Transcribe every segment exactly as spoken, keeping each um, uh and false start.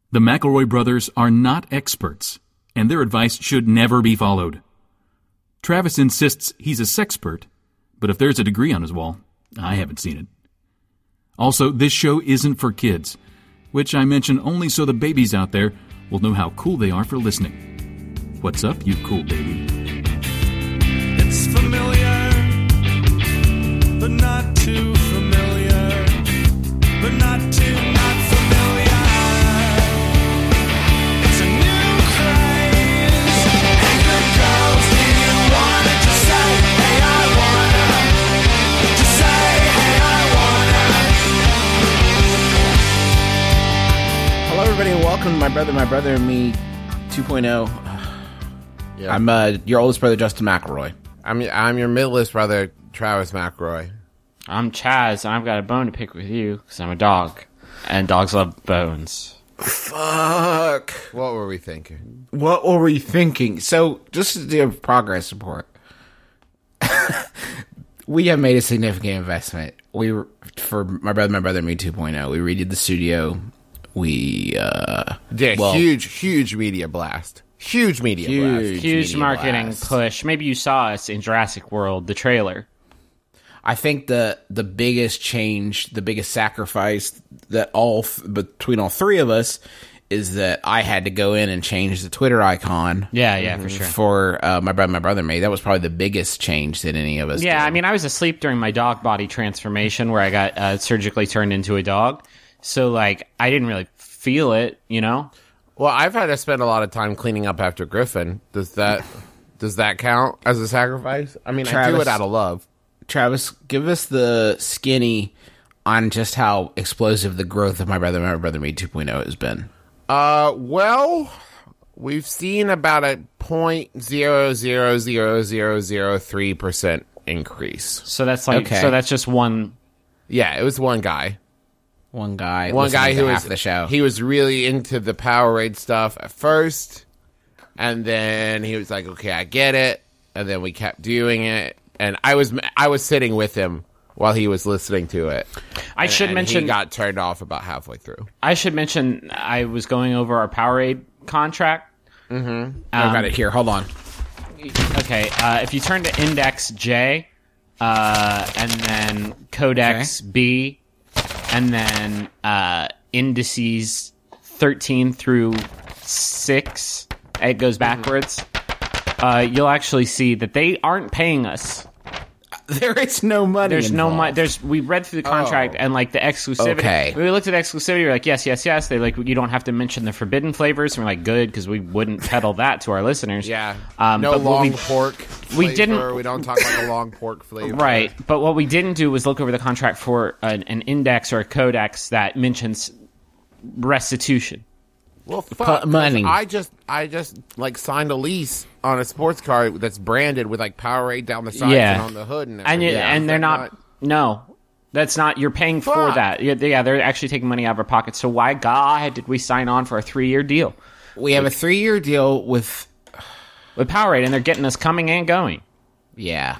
The McElroy brothers are not experts, and their advice should never be followed. Travis insists he's a sexpert, but if there's a degree on his wall, I haven't seen it. Also, this show isn't for kids, which I mention only so the babies out there will know how cool they are for listening. What's up, you cool baby? It's familiar, but not too familiar, but not too not familiar. It's a new craze. Hey, good girls, do you wanna just say, hey, I wanna? Just say, hey, I wanna. Hello, everybody, and welcome to My Brother, My Brother, and Me two point oh. Yeah. I'm uh, your oldest brother, Justin McElroy. I'm I'm your middleest brother, Travis McElroy. I'm Chaz, and I've got a bone to pick with you, because I'm a dog, and dogs love bones. Fuck. What were we thinking? What were we thinking? So, just to do a progress report, we have made a significant investment. We were, for My Brother, My Brother, and Me two point oh. We redid the studio. We, uh... Yeah, well, huge, huge media blast. Huge media Huge. blast. Huge media marketing blast. push. Maybe you saw us in Jurassic World, the trailer. I think the the biggest change, the biggest sacrifice that all th- between all three of us is that I had to go in and change the Twitter icon. Yeah, yeah, for sure. For uh, my brother, my brother, and me. That was probably the biggest change that any of us. Yeah, did. I mean, I was asleep during my dog body transformation where I got uh, surgically turned into a dog. So, like, I didn't really feel it, you know? Well, I've had to spend a lot of time cleaning up after Griffin. Does that does that count as a sacrifice? I mean, I do Travis- it out of love. Travis, give us the skinny on just how explosive the growth of My Brother, My Brother, and Me two point oh has been. Uh, well, we've seen about a point zero zero zero zero zero three percent increase. So that's like, Okay. so that's just one. Yeah, it was one guy. One guy, One listening guy to who half was the show. He was really into the Powerade stuff at first, and then he was like, "Okay, I get it." And then we kept doing it, and I was I was sitting with him while he was listening to it. I And- should and mention. he got turned off about halfway through. I should mention. I was going over our Powerade contract. I got it here. Hold on. Okay, uh, if you turn to Index J, uh, and then Codex B, and then uh, Indices thirteen through six, it goes backwards, uh, you'll actually see that they aren't paying us. There is no money. There's no involved. money. There's we read through the contract Oh. and like the exclusivity. Okay. We looked at exclusivity. We're like, yes, yes, yes. They like you don't have to mention the forbidden flavors. And we're like, good, because we wouldn't peddle that to our listeners. Yeah, Um, no but what long we- pork. we flavor. didn't- We don't talk about the long pork flavor. Right, but what we didn't do was look over the contract for an, an index or a codex that mentions restitution. Well, fuck, money. I just, I just like signed a lease on a sports car that's branded with like Powerade down the sides Yeah. and on the hood, and And you, everything. and Is they're that not, No, that's not. You're paying for Fuck. that. Yeah, yeah, they're actually taking money out of our pockets. So why God did we sign on for a three year deal We have a three-year deal with. with Powerade, and they're getting us coming and going? Yeah.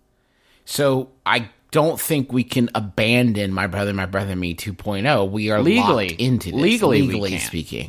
So I don't think we can abandon My Brother, My Brother, and Me two point oh. We are Legally. locked into this. Legally we legally can. speaking.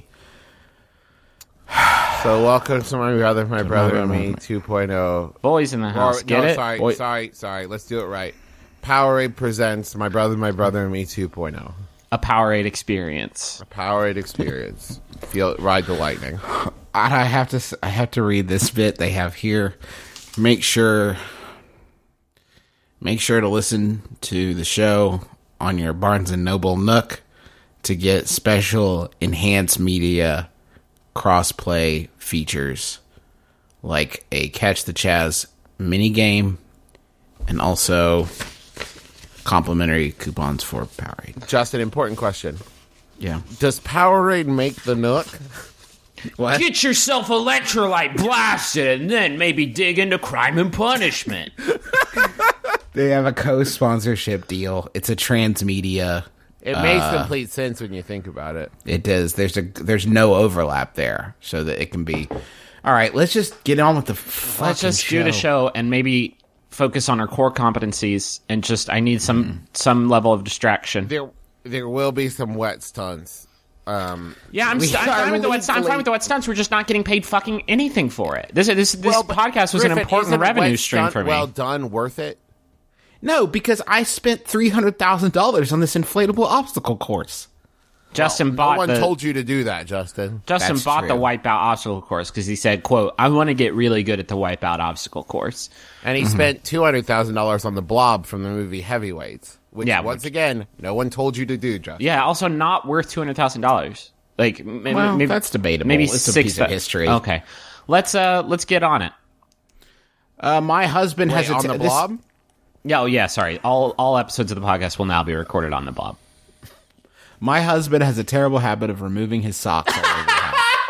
So welcome to my brother, my brother, and me two point oh. Boys in the house, Or, get no, it? sorry, Wait. sorry, sorry. Let's do it right. Powerade presents My Brother, My Brother, and Me two point oh. A Powerade experience. Powerade experience. Feel ride the lightning. I have to. s- I have to read this bit they have here. Make sure. Make sure to listen to the show on your Barnes and Noble Nook to get special enhanced media crossplay features like a Catch the Chaz mini game and also complimentary coupons for Powerade. Just an important question. Yeah. Does Powerade make the Nook? What? Get yourself electrolyte blasted, and then maybe dig into Crime and Punishment. They have a co-sponsorship deal. It's a transmedia. It makes complete sense when you think about it. It does. There's a there's no overlap there, so that it can be. All right, let's just get on with the fucking Let's just show. do the show and maybe focus on our core competencies. And just, I need some some level of distraction. There, there will be some wet stunts Um, Yeah, I'm, We st- I'm, are fine with the wet, I'm fine legally- with the wet stunts. We're just not getting paid fucking anything for it. This this this well, but podcast was an Griffin, important isn't revenue wet stream stunt for me. Well done, worth it. No, because I spent three hundred thousand dollars on this inflatable obstacle course. Justin No bought one the told you to do that, Justin. Justin That's bought true. the Wipeout obstacle course because he said, "quote I want to get really good at the Wipeout obstacle course." And he Mm-hmm. spent two hundred thousand dollars on the Blob from the movie Heavyweights, which Yeah, once which- again, no one told you to do, Justin. Yeah, also not worth two hundred thousand dollars. Like maybe, Well, maybe that's debatable. Maybe It's a six piece of thou- history. Okay, let's uh let's get on it. Uh, my husband Wait, has a on t- the this- Blob. Yeah, oh yeah, sorry. All all episodes of the podcast will now be recorded on the Blob. My husband has a terrible habit of removing his socks all over the house.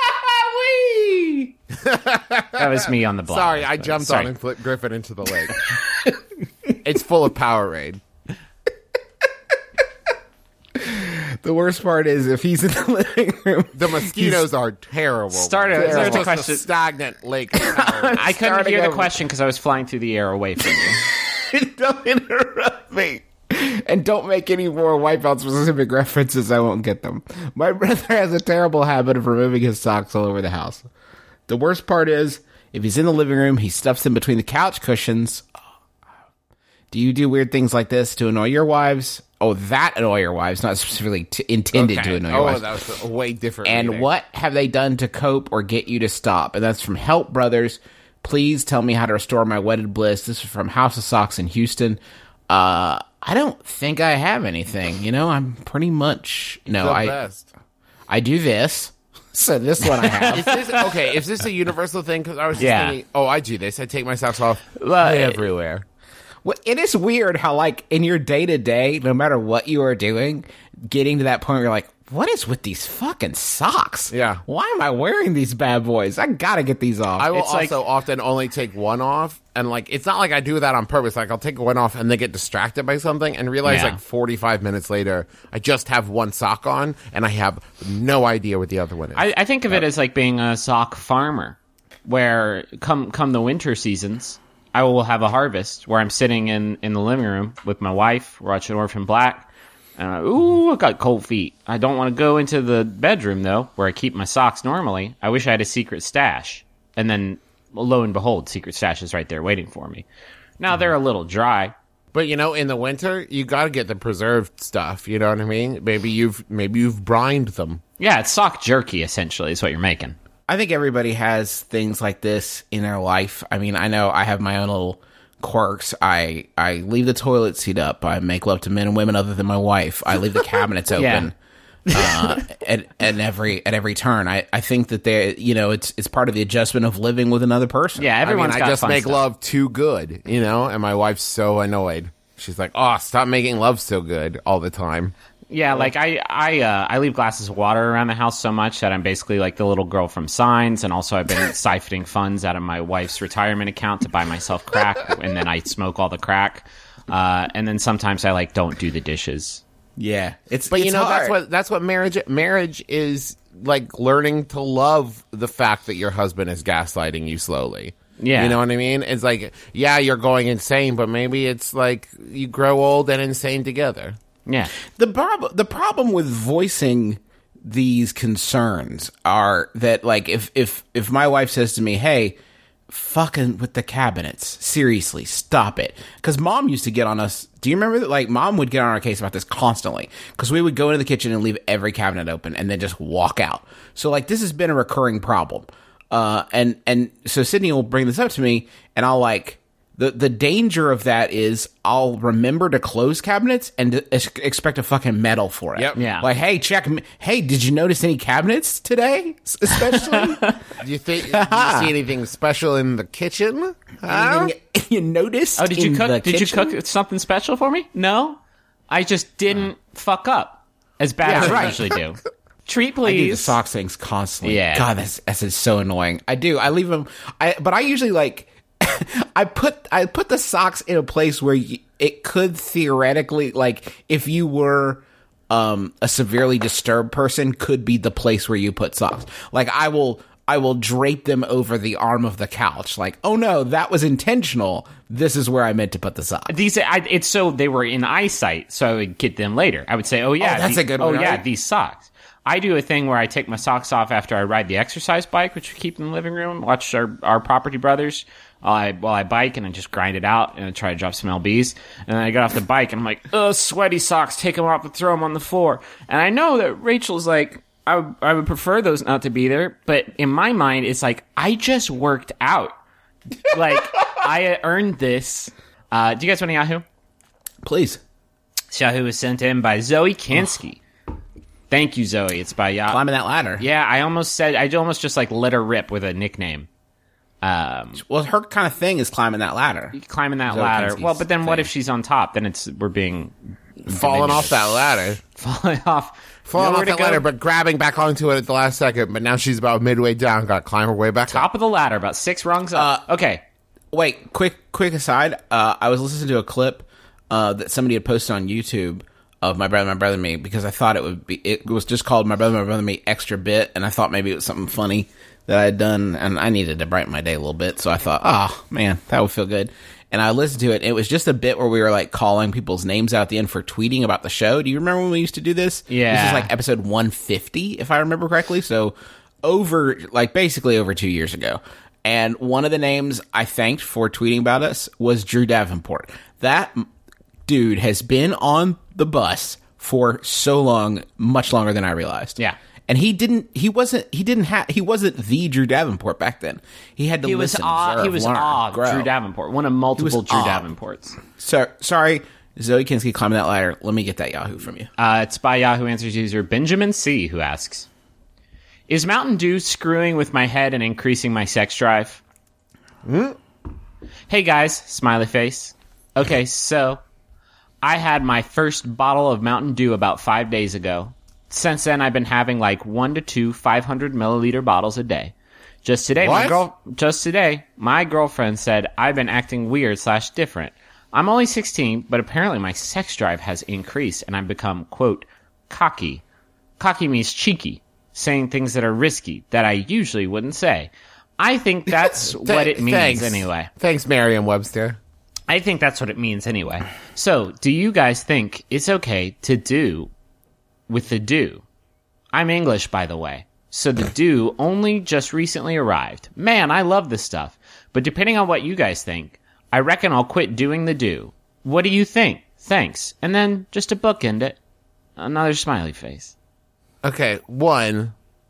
That was me on the Blob. Sorry, I but- jumped sorry. on and flipped Griffin into the lake. It's full of Powerade. The worst part is if he's in the living room. The mosquitoes are terrible. Start man. a- It's start a just question. a stagnant lake. Of Powerade. I couldn't Starting hear the over. question because I was flying through the air away from you. Don't interrupt me. And don't make any more Wipeout specific references. I won't get them. My brother has a terrible habit of removing his socks all over the house. The worst part is, if he's in the living room, he stuffs them between the couch cushions. Do you do weird things like this to annoy your wives? Oh, that annoy your wives, not specifically t- intended Okay. to annoy your Oh, wives. that was a way different. And reading. what have they done to cope or get you to stop? And that's from Help Brothers. Please tell me how to restore my wedded bliss. This is from House of Socks in Houston. Uh, I don't think I have anything. You know, I'm pretty much no. The I best. I do this. So this one I have. Is this, okay, is this a universal thing? Because I was just Yeah. thinking, oh, I do this. I take my socks off Well, everywhere. Well, it is weird how, like, in your day to day, no matter what you are doing, getting to that point where you're like, what is with these fucking socks? Yeah. Why am I wearing these bad boys? I gotta get these off. I will It's like- also often only take one off, and like it's not like I do that on purpose. Like I'll take one off and then get distracted by something, and realize Yeah. like forty-five minutes later, I just have one sock on, and I have no idea what the other one is. I, I think of it as like being a sock farmer, where come come the winter seasons, I will have a harvest where I'm sitting in, in the living room with my wife, we're watching Orphan Black, and I, ooh, I got cold feet. I don't want to go into the bedroom though, where I keep my socks normally. I wish I had a secret stash, and then lo and behold, secret stash is right there waiting for me. Now they're a little dry. But you know, in the winter, you got to get the preserved stuff. You know what I mean? Maybe you've maybe you've brined them. Yeah, it's sock jerky essentially is what you're making. I think everybody has things like this in their life. I mean, I know I have my own little quirks. I I leave the toilet seat up. I make love to men and women other than my wife. I leave the cabinets open. uh, at, at every at every turn, I, I think that they you know it's it's part of the adjustment of living with another person. Yeah, everyone's I mean, got I just fun make stuff. love too good, you know. And my wife's so annoyed. She's like, "Oh, stop making love so good all the time." Yeah, like I I uh, I leave glasses of water around the house so much that I'm basically like the little girl from Signs, and also I've been siphoning funds out of my wife's retirement account to buy myself crack, and then I smoke all the crack, uh, and then sometimes I like don't do the dishes. yeah. It's But it's you know, hard. that's what that's what marriage marriage is like. Learning to love the fact that your husband is gaslighting you slowly. Yeah. You know what I mean? It's like, yeah, you're going insane, but maybe it's like you grow old and insane together. Yeah, The prob- the problem with voicing these concerns are that, like, if if if my wife says to me, "Hey, fucking with the cabinets, seriously, stop it," because mom used to get on us. Do you remember that? Like, mom would get on our case about this constantly because we would go into the kitchen and leave every cabinet open and then just walk out. So, like, this has been a recurring problem. Uh, and and so Sydney will bring this up to me, and I'll like. The the danger of that is I'll remember to close cabinets and to ex- expect a fucking medal for it. Yep. Yeah. Like, hey, check. m- Hey, did you notice any cabinets today? S- Especially, Do you think? Do you see anything special in the kitchen? Huh? anything you noticed? Oh, did you in cook? the Did you kitchen? cook something special for me? No, I just didn't fuck up as bad Yeah, as I right. usually do. Treat, I do the please. socks things constantly. Yeah. God, that's that's is so annoying. I do. I leave them. I but I usually like. I put I put the socks in a place where you, it could theoretically, like, if you were um, a severely disturbed person, could be the place where you put socks. Like, I will I will drape them over the arm of the couch. Like, oh no, that was intentional. This is where I meant to put the socks. These, I, it's so they were in eyesight, so I would get them later. I would say, "Oh yeah, Oh, that's the- a good Oh one, yeah, right? these socks." I do a thing where I take my socks off after I ride the exercise bike, which we keep in the living room, watch our, our property brothers while I, while I bike, and I just grind it out and I try to drop some L Bs. And then I get off the bike and I'm like, oh, sweaty socks, take them off and throw them on the floor. And I know that Rachel's like, I would, I would prefer those not to be there, but in my mind, it's like, I just worked out. Like, I earned this. Uh, do you guys want a Yahoo? Please. This Yahoo was sent in by Zoe Kansky. Thank you, Zoe. It's by Yahoo. Climbing that ladder. Yeah, I almost said, I almost just like let her rip with a nickname. Um, Well, her kind of thing is climbing that ladder. climbing that Zoe ladder. Kansky's Well, but then what thing. if she's on top? Then it's we're being Falling off that ladder. falling off. Falling Nowhere off to that go. ladder, but grabbing back onto it at the last second. But now she's about midway down. Got to climb her way back up. Top of the ladder, about six rungs up. Uh, okay. Wait, quick, quick aside. Uh, I was listening to a clip uh, that somebody had posted on YouTube of My Brother, My Brother, Me, because I thought it would be. It was just called My Brother, My Brother, Me Extra Bit, and I thought maybe it was something funny that I had done, and I needed to brighten my day a little bit. So I thought, oh man, that would feel good. And I listened to it. It was just a bit where we were like calling people's names out at the end for tweeting about the show. Do you remember when we used to do this? Yeah. This is like episode one fifty, if I remember correctly. So over, like basically over two years ago. And one of the names I thanked for tweeting about us was Drew Davenport. That m- dude has been on the bus for so long, much longer than I realized. Yeah. And he didn't, he wasn't, he didn't have, he wasn't the Drew Davenport back then. He had to He was listen, aw, observe, he was learn, aw grow. Drew Davenport, one of multiple Drew aw. Davenports. So, sorry, Zoe Kinsky climbing that ladder. Let me get that Yahoo from you. Uh, it's by Yahoo Answers user Benjamin C, who asks, is Mountain Dew screwing with my head and increasing my sex drive? Hey guys, smiley face. Okay, so I had my first bottle of Mountain Dew about five days ago. Since then, I've been having like one to two five hundred milliliter bottles a day. Just today, my What? girl. Just today, my girlfriend said I've been acting weird slash different. I'm only sixteen, but apparently my sex drive has increased, and I've become quote cocky. Cocky means cheeky, saying things that are risky that I usually wouldn't say. I think that's what it means Thanks. anyway. Thanks, Merriam-Webster. I think that's what it means anyway. So, do you guys think it's okay to do with the do? I'm English, by the way. So the do only just recently arrived. Man, I love this stuff. But depending on what you guys think, I reckon I'll quit doing the do. What do you think? Thanks. And then, just to bookend it, another smiley face. Okay, one,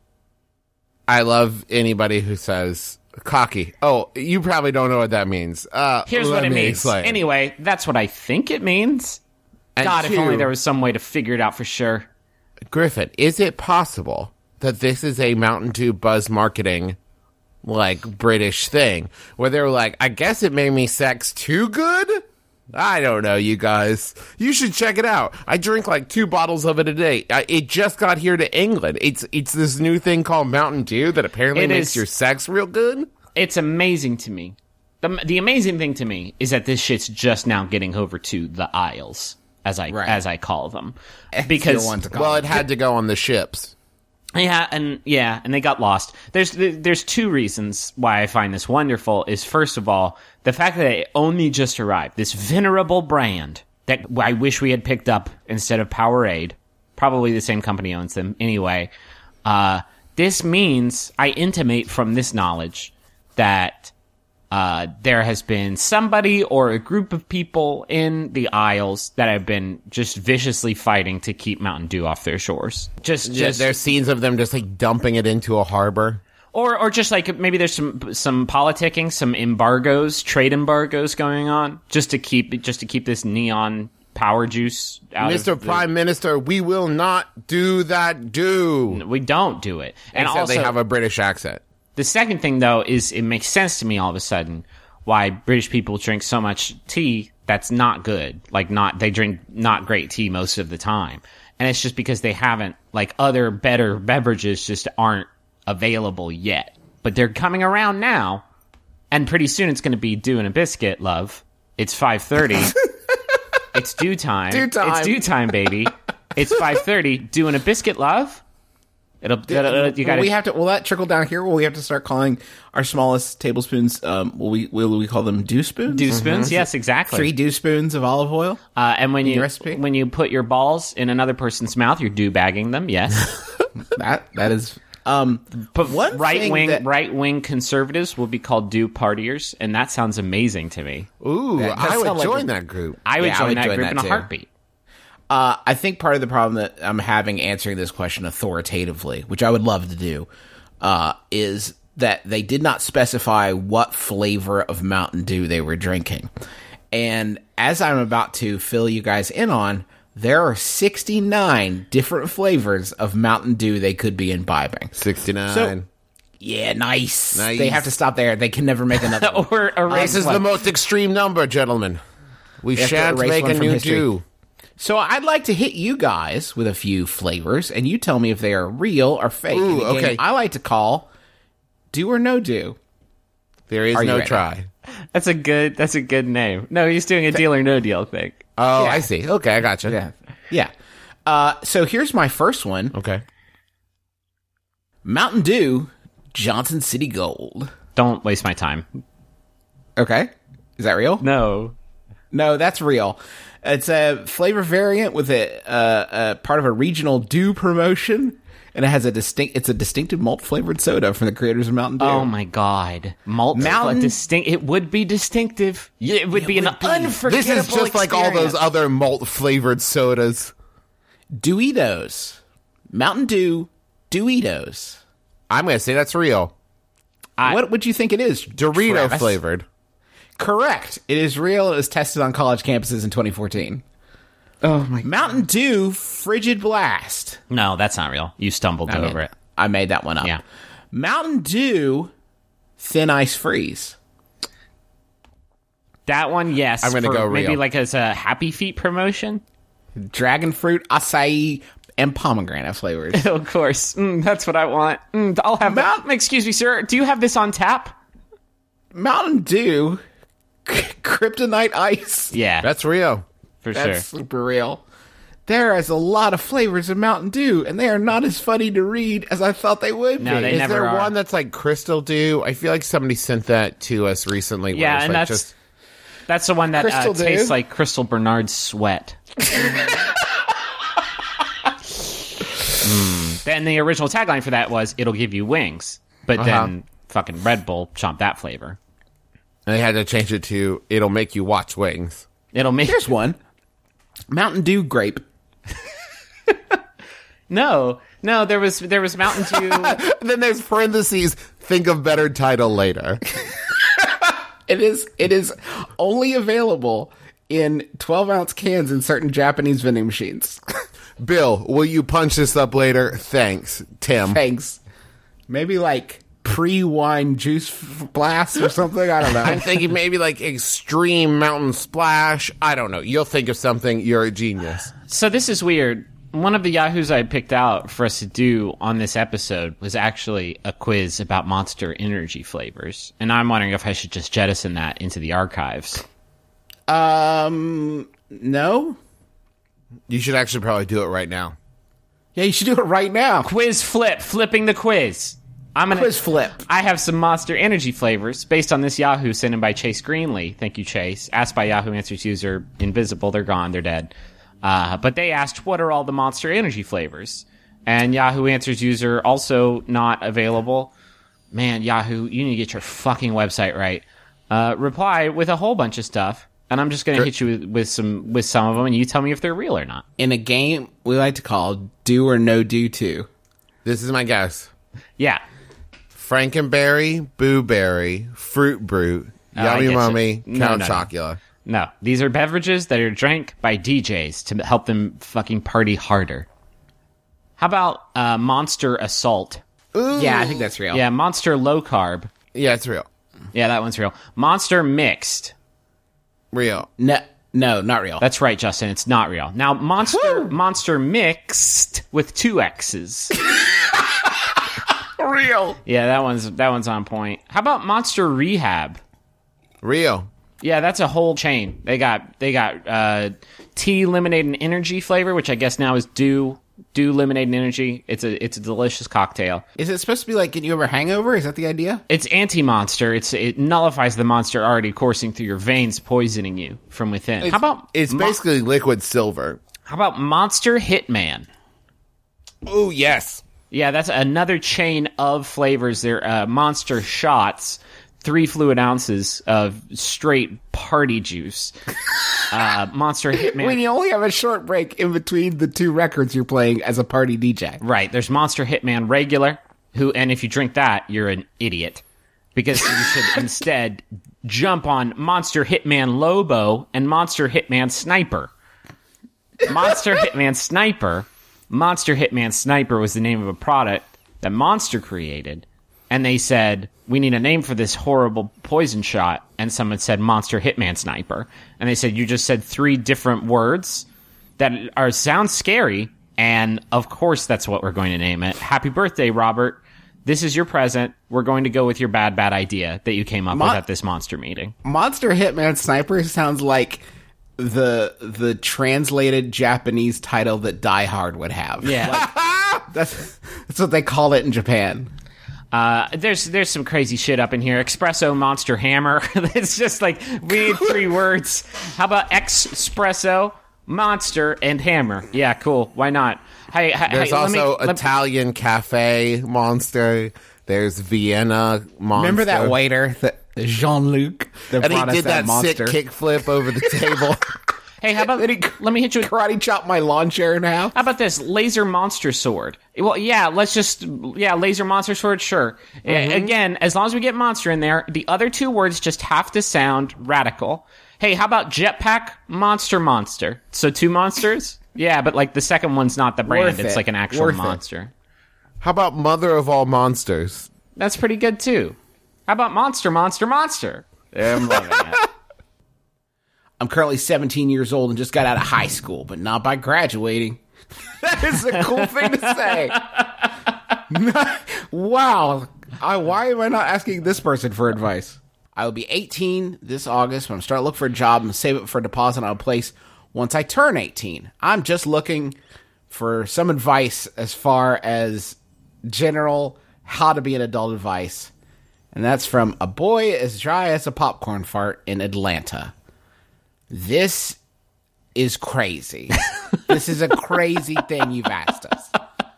I love anybody who says cocky. Oh, you probably don't know what that means. Uh, Here's let what it me means. explain. Anyway, that's what I think it means. And God, if two, only there was some way to figure it out for sure. Griffin, is it possible that this is a Mountain Dew buzz marketing, like, British thing, where they were like, I guess it made me sex too good? I don't know, you guys. You should check it out. I drink like two bottles of it a day. I, it just got here to England. It's it's this new thing called Mountain Dew that apparently It makes is- your sex real good. It's amazing to me. The, the amazing thing to me is that this shit's just now getting over to the aisles, as I Right. as I call them, Because because one to call Well, it. it had to go on the ships. yeah, and yeah, and they got lost. There's there's two reasons why I find this wonderful. Is first of all the fact that it only just arrived. This venerable brand that I wish we had picked up instead of Powerade. Probably the same company owns them anyway. Uh, this means I intimate from this knowledge that uh, there has been somebody or a group of people in the aisles that have been just viciously fighting to keep Mountain Dew off their shores. Just, Yeah, just there's scenes of them just like dumping it into a harbor. or or just like maybe there's some some politicking, some embargoes, trade embargoes going on, just to keep just to keep this neon power juice out Mister of the- Prime Minister, we will not do that do. We don't do it, and Except also they have a British accent. the second thing though is it makes sense to me all of a sudden why British people drink so much tea that's not good. Like not they drink not great tea most of the time, and it's just because they haven't like other better beverages just aren't available yet, but they're coming around now, and pretty soon it's going to be Dew and a biscuit, love. It's five thirty. It's dew time. Dew time. It's dew time, baby. It's five thirty. Dew and a biscuit, love. It'll, it'll you got will we have to. Will that trickle down here? Will we have to start calling our smallest tablespoons? Um, will we? Will we call them dew spoons? dew spoons. Yes, exactly. Three dew spoons of olive oil. Uh, and when you the recipe? when you put your balls in another person's mouth, you're dew bagging them. Yes. that that is. Um, But one right thing wing that- right wing conservatives will be called dew partiers, and that sounds amazing to me. Ooh, That does I would sound like join a- that group. I would Yeah, I join would that join group that in a too. heartbeat. Uh, I think part of the problem that I'm having answering this question authoritatively, which I would love to do, uh, is that they did not specify what flavor of Mountain Dew they were drinking. And as I'm about to fill you guys in on, there are sixty-nine different flavors of Mountain Dew they could be imbibing. sixty-nine. So- Yeah, nice. Nice. They have to stop there. They can never make another one. Or erase This is one. the most extreme number, gentlemen. We have to shan't erase make one a from new history. Dew. So I'd like to hit you guys with a few flavors, and you tell me if they are real or fake. Ooh, In a game okay. I like to call Do or No Do. There is Are you no ready? try. That's a good. That's a good name. No, he's doing a deal or no deal thing. Oh, Yeah. I see. Okay, I got you. Yeah. Yeah. Uh, so here's my first one. Okay. Mountain Dew Johnson City Gold. Don't waste my time. Okay. Is that real? No. No, that's real. It's a flavor variant with a, uh, a part of a regional Dew promotion, and it has a distinct. It's a distinctive malt flavored soda from the creators of Mountain Dew. Oh my god. Malt Mountain- distinct. It would be distinctive. Yeah, It would be an would be. unforgettable. This is just like all those experience. other malt flavored sodas. Dewitos. Mountain Dew Dewitos. I'm going to say that's real. I- What would you think it is? Dorito Travis? flavored. Correct. It is real. It was tested on college campuses in twenty fourteen. Oh my. Mountain Dew Frigid Blast. No, that's not real. You stumbled I over made, it. I made that one up. Yeah. Mountain Dew Thin Ice Freeze. That one, yes. I'm gonna for go maybe real. like as a Happy Feet promotion. Dragon fruit, acai, and pomegranate flavors. Of course, mm, that's what I want. Mm, I'll have that. Mount- Excuse me, sir. Do you have this on tap? Mountain Dew Kryptonite Ice. Yeah, That's real. for That's sure. super real. There is a lot of flavors of Mountain Dew, and they are not as funny to read as I thought they would No, be. they Is never there are. one that's like Crystal Dew? I feel like somebody sent that to us recently. where Yeah, it's and like that's just that's the one that uh, Crystal Dew? tastes like Crystal Bernard's sweat. Mm. Then the original tagline for that was "It'll give you wings," but then fucking Red Bull chomped that flavor. they had to change it to "It'll make you watch wings." It'll make Here's one. Mountain Dew Grape. no, no. There was there was Mountain Dew. And then there's parentheses. Think of better title later. It is it is only available in twelve ounce cans in certain Japanese vending machines. Bill, will you punch this up later? Thanks, Tim. Thanks. Maybe like pre-wine juice f- blast or something. I don't know. I'm thinking maybe like extreme mountain splash. I don't know. You'll think of something. You're a genius. So this is weird. One of the Yahoos I picked out for us to do on this episode was actually a quiz about Monster Energy flavors, and I'm wondering if I should just jettison that into the archives. Um, no. You should actually probably do it right now. Yeah, you should do it right now. Quiz flip, flipping the quiz. I'm gonna Quiz flip. I have some Monster Energy flavors based on this Yahoo sent in by Chase Greenlee. Thank you, Chase. Asked by Yahoo Answers user Invisible. They're gone. They're dead. Uh, but they asked, what are all the Monster Energy flavors? And Yahoo Answers user also not available. Man, Yahoo, you need to get your fucking website right. Uh, reply with a whole bunch of stuff, and I'm just going to hit you with, with some with some of them, and you tell me if they're real or not. In a game we like to call Do or No Do Two. This is my guess. Yeah. Frankenberry, Booberry, Fruit Brute, Oh, I Yummy get you. Mummy, No, Count no, no. Chocula. No, these are beverages that are drank by D Js to help them fucking party harder. How about uh, Monster Assault? Yeah, I think that's real. Yeah, Monster Low Carb. Yeah, it's real. Yeah, that one's real. Monster Mixed. Real. No, no, not real. That's right, Justin. It's not real. Now, Monster Monster Mixed with two X's. real. Yeah, that one's that one's on point. How about Monster Rehab? Real. Yeah, that's a whole chain. They got they got uh, tea, lemonade, and energy flavor, which I guess now is Dew, do lemonade and energy. It's a it's a delicious cocktail. Is it supposed to be like, get you over a hangover? Is that the idea? It's anti-monster. It's it nullifies the monster already coursing through your veins, poisoning you from within. How about It's Mo- basically liquid silver. how about Monster Hitman? Oh, yes. Yeah, that's another chain of flavors. They're uh, monster shots, three fluid ounces of straight party juice. Uh, Monster Hitman. When you only have a short break in between the two records you're playing as a party D J. Right, there's Monster Hitman Regular, who, and if you drink that, you're an idiot. Because you should instead jump on Monster Hitman Lobo and Monster Hitman Sniper. Monster Hitman Sniper. Monster Hitman Sniper was the name of a product that Monster created. And they said, we need a name for this horrible poison shot. And someone said Monster Hitman Sniper. And they said, you just said three different words that are sound scary. And of course, that's what we're going to name it. Happy birthday, Robert. This is your present. We're going to go with your bad, bad idea that you came up Mon- with at this monster meeting. Monster Hitman Sniper sounds like the the translated Japanese title that Die Hard would have. Yeah. Like, that's that's what they call it in Japan. Uh, there's there's some crazy shit up in here. Espresso Monster Hammer. It's just like, we need three words. How about Espresso, Monster, and Hammer? Yeah, cool. Why not? Hey, hey, There's hey, let me- also let- Italian Cafe Monster. There's Vienna Monster. Remember that waiter, that Jean-Luc, that And he brought us did that, that, monster? sick kickflip over the table. Hey, how about Then he let me hit you with karate chop my lawn chair in half. How about this laser monster sword? Well, yeah, let's just yeah, laser monster sword. Sure. A- Again, as long as we get monster in there, the other two words just have to sound radical. Hey, how about jetpack monster monster? So two monsters. Yeah, but like the second one's not the brand; Worth it's it. like an actual Worth it. monster. How about Mother of All Monsters? That's pretty good too. How about monster, monster, monster? I'm loving it. I'm currently seventeen years old and just got out of high school, but not by graduating. That is a cool thing to say. Wow. I, why am I not asking this person for advice? I will be eighteen this August when I'm starting to look for a job and save it for a deposit on a place once I turn eighteen. I'm just looking for some advice as far as general how to be an adult advice. And that's from a boy as dry as a popcorn fart in Atlanta. This is crazy. This is a crazy thing you've asked us.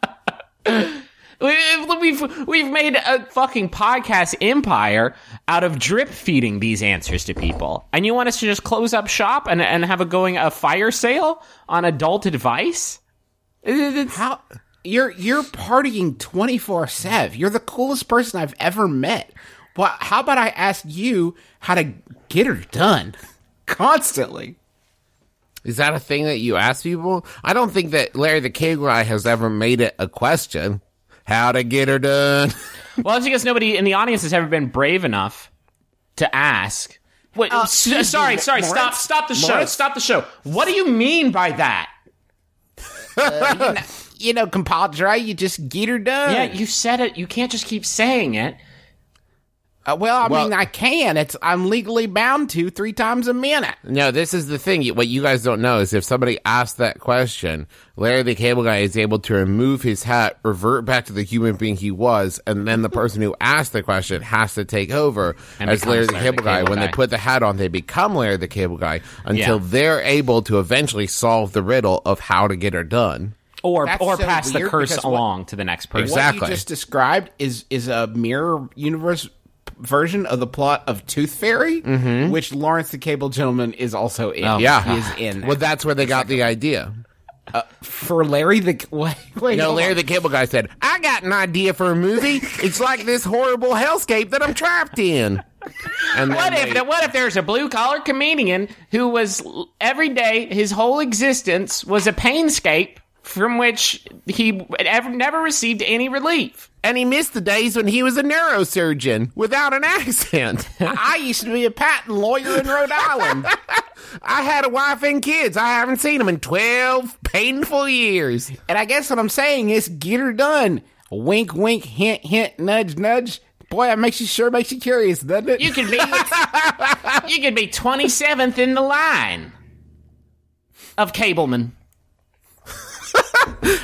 We- We've we've made a fucking podcast empire out of drip feeding these answers to people, and you want us to just close up shop and and have a going a fire sale on adult advice? It's- How you're you're partying twenty-four seven. You're the coolest person I've ever met. Well, how about I ask you how to get her done constantly? Is that a thing that you ask people? I don't think that Larry the Cable Guy has ever made it a question. How to get her done? Well, it's because nobody in the audience has ever been brave enough to ask. Wait, Uh, s- sorry, me, sorry, Lawrence? stop, stop the show, Lawrence? stop the show. What do you mean by that? Uh, you, know, you know, compadre, you just get her done. Yeah, you said it. You can't just keep saying it. Uh, well, I Well- mean, I can. It's I'm legally bound to three times a minute. No, this is the thing. What you guys don't know is if somebody asks that question, Larry the Cable Guy is able to remove his hat, revert back to the human being he was, and then the person who asked the question has to take over And as becomes Larry the Larry Cable the Guy. Cable When Guy. they put the hat on, they become Larry the Cable Guy until Yeah. they're able to eventually solve the riddle of how to get her done. Or That's or so pass the weird curse because what- along to the next person. Exactly. What you just described is is a mirror universe version of the plot of Tooth Fairy, which Lawrence the Cable Gentleman is also in. Oh, Yeah. he is in. Well, that's where they got the idea. For Larry the wait, wait No, hold Larry on. the Cable Guy said, I got an idea for a movie. It's like this horrible hellscape that I'm trapped in. And What then if they- what if there's a blue collar comedian who was every day his whole existence was a painscape from which he ever never received any relief? And he missed the days when he was a neurosurgeon without an accent. I used to be a patent lawyer in Rhode Island. I had a wife and kids. I haven't seen them in twelve painful years. And I guess what I'm saying is get her done. Wink, wink, hint, hint, nudge, nudge. Boy, that makes you sure makes you curious, doesn't it? You could be you could be twenty-seventh in the line of cablemen.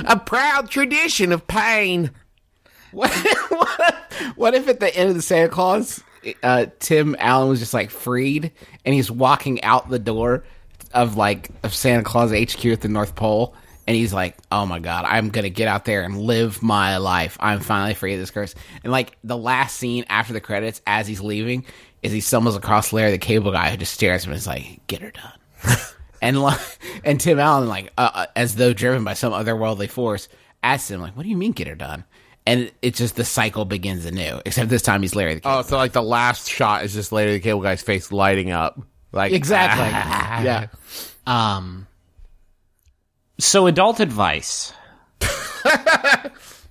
a proud tradition of pain. What, what, what if at the end of the Santa Claus, uh, Tim Allen was just like freed, and he's walking out the door of like of Santa Claus H Q at the North Pole, and he's like, "Oh my God, I'm gonna get out there and live my life. I'm finally free of this curse." And like the last scene after the credits, as he's leaving, is he stumbles across Larry the Cable Guy, who just stares at him and is like, "Get her done." and like, and Tim Allen, like uh, uh, as though driven by some otherworldly force, asks him like, "What do you mean, get her done?" And it's just the cycle begins anew. Except this time he's Larry the Cable. Oh, so like the last shot is just Larry the Cable Guy's face lighting up. Like Exactly. yeah. Um. So, adult advice. I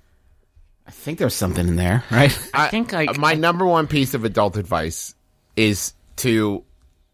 think there's something in there, right? I think like my number one piece of adult advice is to,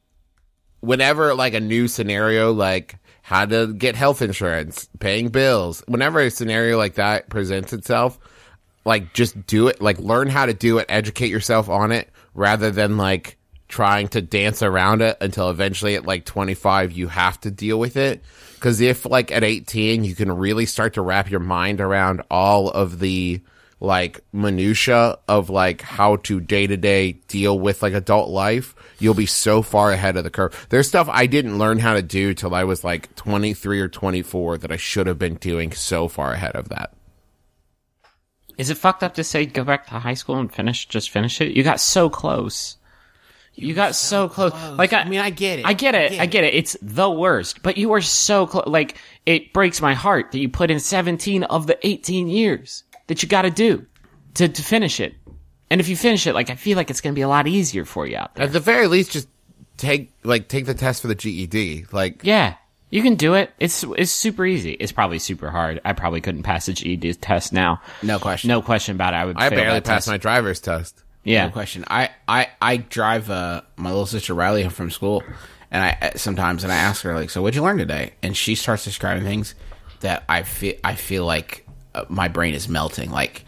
whenever like a new scenario, like how to get health insurance, paying bills, whenever a scenario like that presents itself, like just do it, like learn how to do it, educate yourself on it, rather than like trying to dance around it until eventually at like twenty-five you have to deal with it. Because if like at eighteen you can really start to wrap your mind around all of the like minutia of like how to day to day deal with like adult life, you'll be so far ahead of the curve. There's stuff I didn't learn how to do till I was like twenty-three or twenty-four that I should have been doing so far ahead of that. Is it fucked up to say go back to high school and finish, just finish it? You got so close. You got so close. Like I, I mean, I get it. I get it. I get I get it. It's the worst. But you were so close. Like, it breaks my heart that you put in seventeen of the eighteen years that you got to do to to finish it. And if you finish it, like, I feel like it's going to be a lot easier for you out there. At the very least, just take like take the test for the G E D. Like, Yeah. You can do it. It's it's super easy. It's probably super hard. I probably couldn't pass the G E D test now. No question. No question about it. I would I fail barely that passed test. my driver's test. Yeah. No question. I, I, I drive uh, my little sister Riley home from school, and I sometimes and I ask her like, "So what'd you learn today?" And she starts describing things that I feel I feel like uh, my brain is melting, like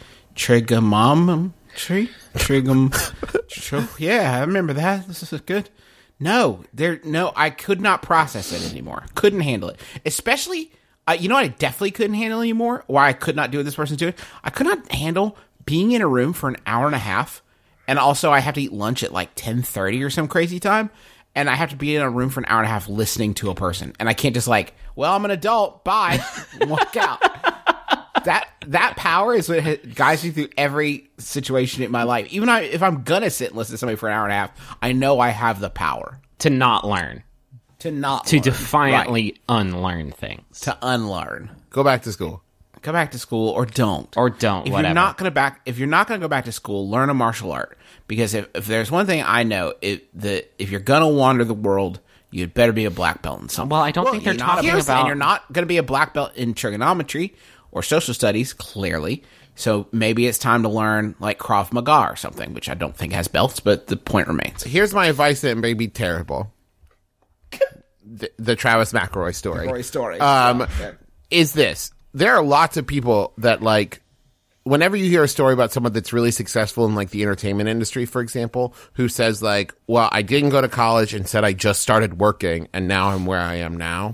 trigonometry, trigom. tr- yeah, I remember that. This is good. No, there. No, I could not process it anymore. Couldn't handle it, especially. Uh, you know what I definitely couldn't handle anymore? Why I could not do what this person's doing? I could not handle being in a room for an hour and a half. And also, I have to eat lunch at like ten thirty or some crazy time. And I have to be in a room for an hour and a half listening to a person. And I can't just like, well, I'm an adult. Bye. Walk out. That that power is what guides me through every situation in my life. Even I, if I'm going to sit and listen to somebody for an hour and a half, I know I have the power. To not learn. To not To learn. defiantly Right. unlearn things. To unlearn. Go back to school. Go back to school or don't. Or don't, If whatever. you're not gonna back, if you're not gonna go back to school, learn a martial art. Because if, if there's one thing I know, it, that if you're gonna wander the world, you'd better be a black belt in something. Well, I don't think they're you're not a- talking here's- about- and you're not gonna be a black belt in trigonometry or social studies, clearly. So maybe it's time to learn like Krav Maga or something, which I don't think has belts, but the point remains. Here's my advice that may be terrible. the, the Travis McElroy story. McElroy story. Um, Yeah. is this. There are lots of people that, like, whenever you hear a story about someone that's really successful in, like, the entertainment industry, for example, who says, like, well, I didn't go to college and said I just started working and now I'm where I am now.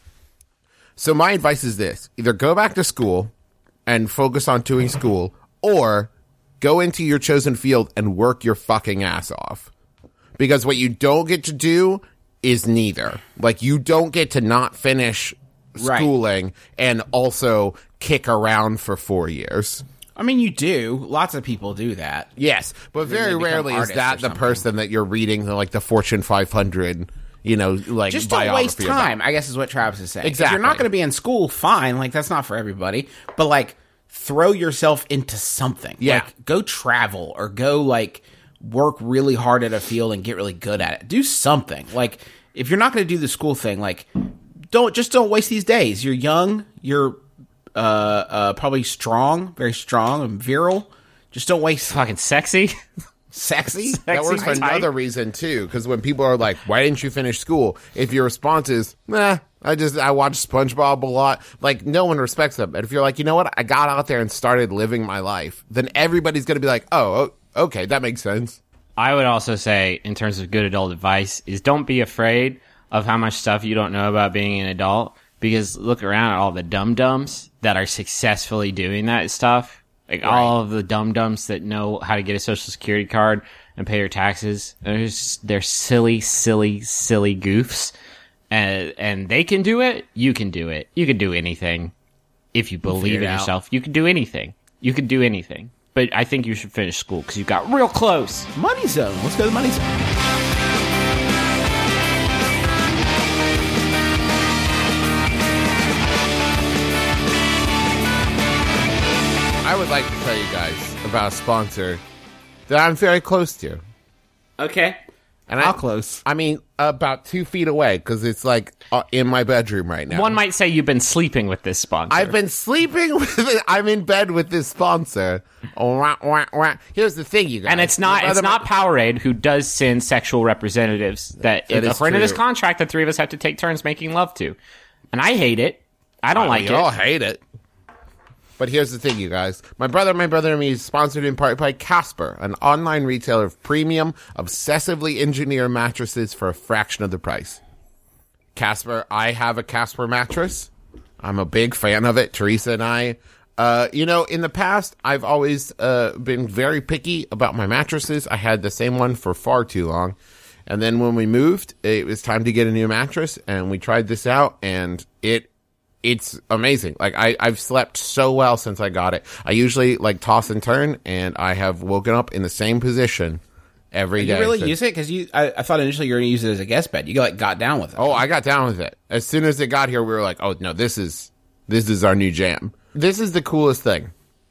So my advice is this. Either go back to school and focus on doing school, or go into your chosen field and work your fucking ass off. Because what you don't get to do is neither. Like, you don't get to not finish Right. schooling and also kick around for four years. I mean, you do. Lots of people do that. Yes, but Then very they become rarely is artists that or the something. person that you're reading the, like the Fortune five hundred, you know, like Just don't biography waste about. time, I guess is what Travis is saying. If Exactly. you're not going to be in school, fine. Like, that's not for everybody. But, like, throw yourself into something. Yeah. Like, go travel or go, like, work really hard at a field and get really good at it. Do something. Like, if you're not going to do the school thing, like, don't just don't waste these days. You're young. You're uh, uh, probably strong, very strong and virile. Just don't waste Fucking sexy. sexy. That works for Sexy type. another reason too, because when people are like, "Why didn't you finish school?" If your response is, "Nah, I just I watch SpongeBob a lot," like no one respects them. And if you're like, "You know what? I got out there and started living my life," then everybody's gonna be like, "Oh, o- okay, that makes sense." I would also say, in terms of good adult advice, is don't be afraid of how much stuff you don't know about being an adult, because look around at all the dum-dums that are successfully doing that stuff. Like, all of the dum-dums that know how to get a social security card and pay their taxes. They're, just, they're silly, silly, silly goofs. And, and they can do it. You can do it. You can do anything. If you believe in it out. yourself, you can do anything. You can do anything. But I think you should finish school because you got real close. Money Zone. Let's go to the Money Zone. I would like to tell you guys about a sponsor that I'm very close to. Okay. And How I, close? I mean, about two feet away, because it's like uh, in my bedroom right now. One might say you've been sleeping with this sponsor. I've been sleeping with it. I'm in bed with this sponsor. Oh, wah, wah, wah. Here's the thing, you guys. And it's not My it's brother- not Powerade who does send sexual representatives that, That is according to this true. contract, the three of us have to take turns making love to. And I hate it. I don't like we it. all hate it. But here's the thing, you guys. My brother, my brother and me is sponsored in part by Casper, an online retailer of premium, obsessively engineered mattresses for a fraction of the price. Casper, I have a Casper mattress. I'm a big fan of it. Teresa and I. Uh, you know, in the past, I've always uh, been very picky about my mattresses. I had the same one for far too long. And then when we moved, it was time to get a new mattress, and we tried this out, and it It's amazing. Like, I, I've slept so well since I got it. I usually, like, toss and turn, and I have woken up in the same position every day. You really since- use it? Because you, I, I thought initially you were going to use it as a guest bed. You like got down with it. Oh, I got down with it. As soon as it got here, we were like, oh, no, this is this is our new jam. This is the coolest thing.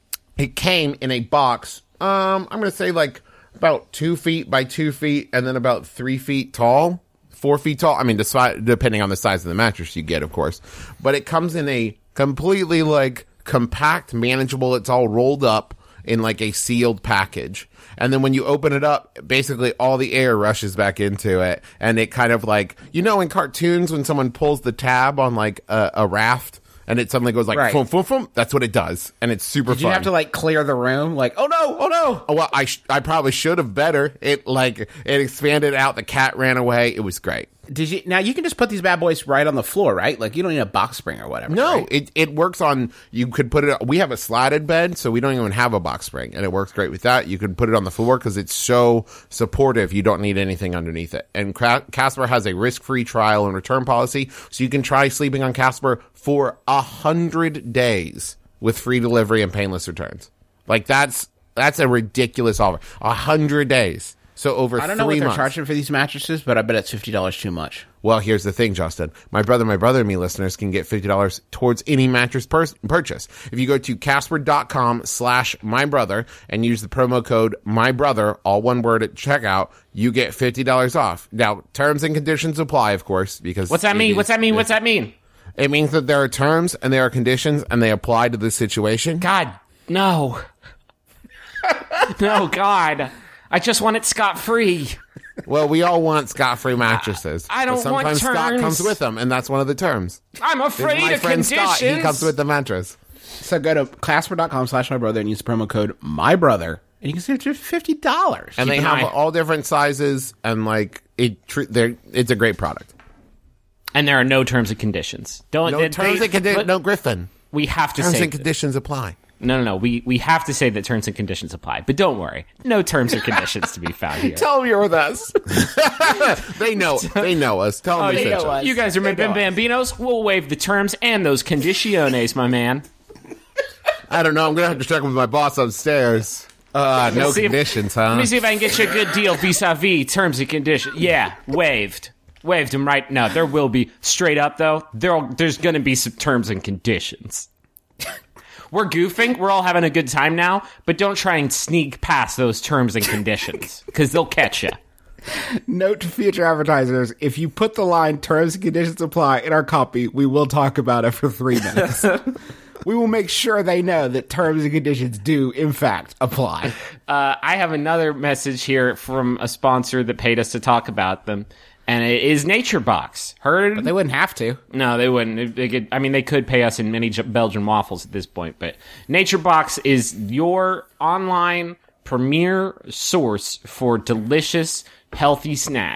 It came in a box, um, I'm going to say, like, about two feet by two feet, and then about three feet tall. Four feet tall. I mean, despite, depending on the size of the mattress you get, of course. But it comes in a completely, like, compact, manageable. It's all rolled up in, like, a sealed package. And then when you open it up, basically all the air rushes back into it. And it kind of, like, you know, in cartoons when someone pulls the tab on, like, a, a raft, and it suddenly goes like, Right. boom, boom, boom. That's what it does. And it's super Did fun. you have to like clear the room? Like, oh no, oh no. Oh, well, I sh- I probably should have better. It like it expanded out. The cat ran away. It was great. Did you? Now you can just put these bad boys right on the floor, right? Like you don't need a box spring or whatever. No, right? it it works on. You could put it. We have a slatted bed, so we don't even have a box spring, and it works great with that. You could put it on the floor because it's so supportive. You don't need anything underneath it. And Cra- Casper has a risk-free trial and return policy, so you can try sleeping on Casper for a hundred days with free delivery and painless returns. Like that's that's a ridiculous offer. A hundred days. So over I don't know three what they're months. charging for these mattresses, but I bet it's fifty dollars too much. Well, here's the thing, Justin. My brother, my brother and me listeners can get fifty dollars towards any mattress pur- purchase. If you go to casper.com slash my brother and use the promo code my brother, all one word at checkout, you get fifty dollars off. Now, terms and conditions apply, of course, because What's that it mean? is- What's that mean? What's that mean? It means that there are terms and there are conditions and they apply to the situation. God, no. No, God. I just want it scot-free. Well, we all want scot-free mattresses. I don't but sometimes want Scott terms. comes with them, and that's one of the terms. I'm This is afraid my of friend conditions. Scott. He comes with the mattress. So go to casper.com slash my brother and use the promo code my brother, and you can save to fifty dollars. And they an have eye. all different sizes, and like it, tr- they're it's a great product. And there are no terms and conditions. Don't No they- terms they- and conditions. but No Griffin. We have to Terms say and conditions apply. no, no, no. We we have to say that terms and conditions apply. But don't worry, no terms or conditions to be found here. Tell them you're with us. they know. They know us. Tell them Oh, we you, sent know you. you guys are my Bim Bambinos. We'll waive the terms and those condiciones, my man. I don't know. I'm gonna have to check with my boss upstairs. Uh, no see if- conditions, Let huh? me see if I can get you a good deal vis-a-vis terms and conditions. Yeah, waived. Waived them right now. There will be, straight up though, there there's going to be some terms and conditions. We're goofing. We're all having a good time now, but don't try and sneak past those terms and conditions because they'll catch you. Note to future advertisers, if you put the line terms and conditions apply in our copy, we will talk about it for three minutes. We will make sure they know that terms and conditions do, in fact, apply. Uh, I have another message here from a sponsor that paid us to talk about them, and it is Nature Box. Heard? They wouldn't have to. No, they wouldn't. They could, I mean, they could pay us in many J- Belgian waffles at this point, but Nature Box is your online premier source for delicious, healthy snacks.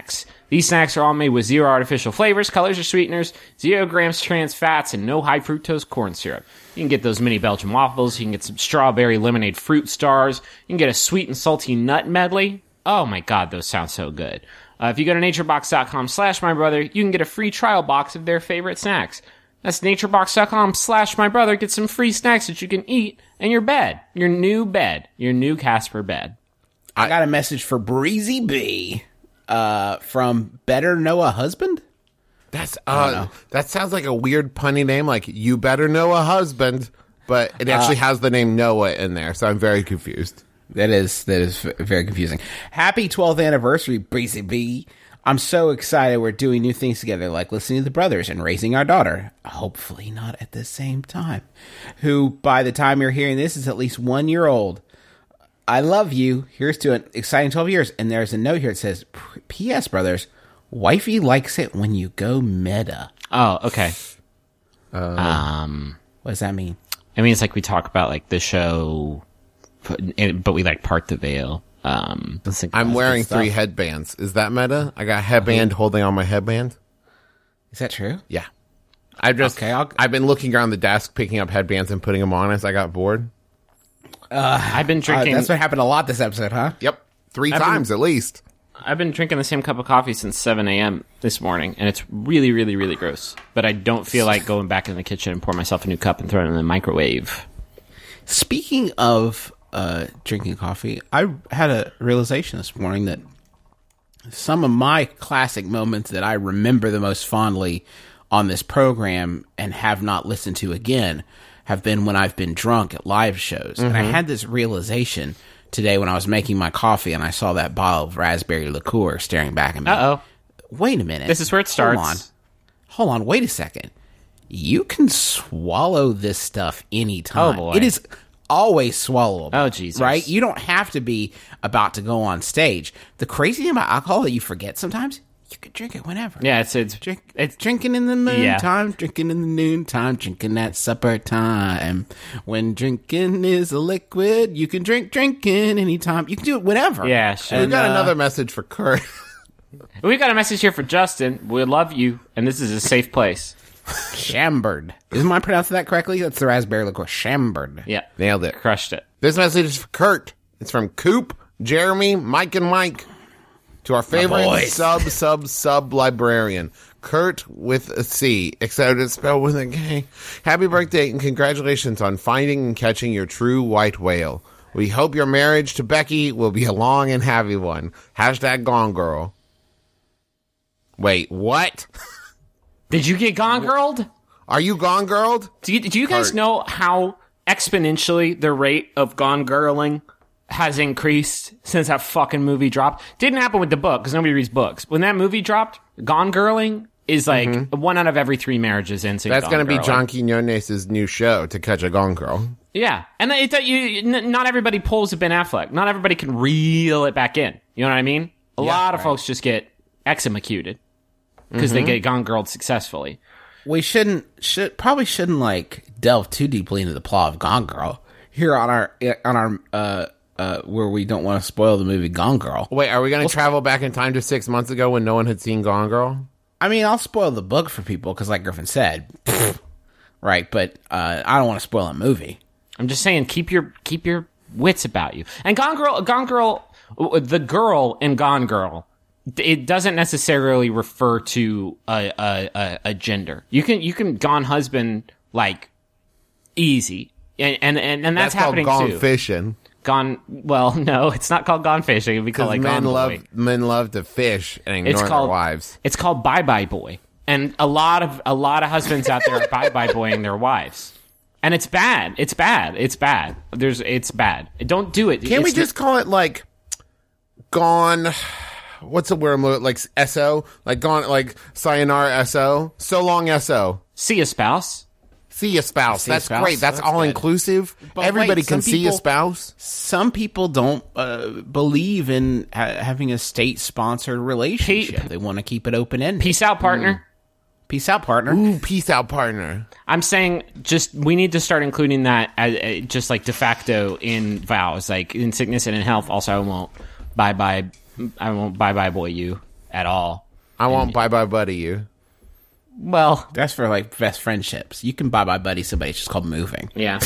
These snacks are all made with zero artificial flavors, colors, or sweeteners, zero grams trans fats, and no high fructose corn syrup. You can get those mini Belgian waffles. You can get some strawberry lemonade fruit stars. You can get a sweet and salty nut medley. Oh my god, those sound so good. Uh, if you go to naturebox.com slash my brother, you can get a free trial box of their favorite snacks. That's naturebox.com slash my brother. Get some free snacks that you can eat in your bed. Your new bed. Your new Casper bed. I got a message for Breezy B uh, from Better Know a Husband? That's uh, that sounds like a weird punny name, like you better know a husband, but it actually uh, has the name Noah in there, so I'm very confused. That is that is very confusing. Happy twelfth anniversary, Breezy B. I'm so excited we're doing new things together, like listening to the brothers and raising our daughter. Hopefully not at the same time. Who, by the time you're hearing this, is at least one year old. I love you. Here's to an exciting twelve years. And there's a note here that says, P S brothers, wifey likes it when you go meta. Oh, okay. Uh, um, what does that mean? I mean, it's like we talk about like the show, but we like part the veil. Um, I'm wearing three headbands. Is that meta? I got a headband uh-huh. holding on my headband. Is that true? Yeah. I've just, okay, I'll... I've been looking around the desk, picking up headbands and putting them on as I got bored. Uh, I've been drinking. Uh, that's what happened a lot this episode, huh? Yep. Three I've times been, at least. I've been drinking the same cup of coffee since seven a.m. this morning, and it's really, really, really gross. But I don't feel like going back in the kitchen and pour myself a new cup and throw it in the microwave. Speaking of uh, drinking coffee, I had a realization this morning that some of my classic moments that I remember the most fondly on this program and have not listened to again have been when I've been drunk at live shows. Mm-hmm. And I had this realization today when I was making my coffee and I saw that bottle of raspberry liqueur staring back at me. Uh-oh. Wait a minute. This is where it starts. Hold on. Hold on. Wait a second. You can swallow this stuff anytime. Oh, boy. It is always swallowable. Oh, Jesus. Right? You don't have to be about to go on stage. The crazy thing about alcohol that you forget sometimes, you can drink it whenever. Yeah, it's it's, Drink, it's drinking in the moon yeah. time, drinking in the noon time, drinking at supper time. When drinking is a liquid, you can drink drinking anytime. You can do it whenever. Yeah, sure. We've got uh, another message for Kurt. We've got a message here for Justin. We love you, and this is a safe place. Chambered. Isn't I pronouncing that correctly? That's the raspberry liqueur. Chambered. Yeah. Nailed it. Crushed it. This message is for Kurt. It's from Coop, Jeremy, Mike, and Mike. To our favorite sub, sub, sub librarian, Kurt with a C, except it's spelled with a K. Happy birthday and congratulations on finding and catching your true white whale. We hope your marriage to Becky will be a long and happy one. Hashtag Gone Girl. Wait, what? Did you get Gone Girled? Are you Gone Girled? Do you, do you guys Kurt. know how exponentially the rate of Gone Girling has increased since that fucking movie dropped? Didn't happen with the book because nobody reads books. When that movie dropped, Gone Girling is like mm-hmm. one out of every three marriages into That's going to be Girling. John Quinones' new show, To Catch a Gone Girl. Yeah, and it, it, you, n- not everybody pulls a Ben Affleck. Not everybody can reel it back in. You know what I mean? A Yeah, lot of right. folks just get executed because Mm-hmm. they get Gone Girled successfully. We shouldn't, should probably shouldn't like delve too deeply into the plot of Gone Girl here on our on our uh uh where we don't want to spoil the movie Gone Girl. Wait, are we going to travel back in time to six months ago when no one had seen Gone Girl? I mean, I'll spoil the book for people because, like Griffin said, right? But uh, I don't want to spoil a movie. I'm just saying, keep your keep your wits about you. And Gone Girl, Gone Girl, the girl in Gone Girl, it doesn't necessarily refer to a a, a, a gender. You can you can Gone Husband like easy, and and and, and that's, That's happening called Gone too. Fishing. Gone. Well, no, it's not called Gone Fishing. It'd be called Because like men Gone love Boy. men love to fish and ignore It's their called wives. It's called Bye Bye Boy, and a lot of a lot of husbands out there are bye bye boying their wives. And it's bad. It's bad. It's bad. There's. It's bad. Don't do it. Can't we It's just call it like Gone? What's the word? Like S O? Like Gone? Like Sayonara S O? So long S O. see a spouse? See a spouse. See a That's spouse? great. That's, That's all good. inclusive. But Everybody wait, can some see a people- spouse. Some people don't uh, believe in ha- having a state-sponsored relationship. Pe- they want to keep it open-ended. Peace out, partner. Peace out, partner. Ooh, peace out, partner. I'm saying just we need to start including that as, uh, just like de facto in vows, like in sickness and in health. Also, I won't bye bye. I won't bye bye boy you at all. I won't bye bye buddy you. Well, That's for like best friendships. You can bye bye buddy somebody. It's just called moving. yeah.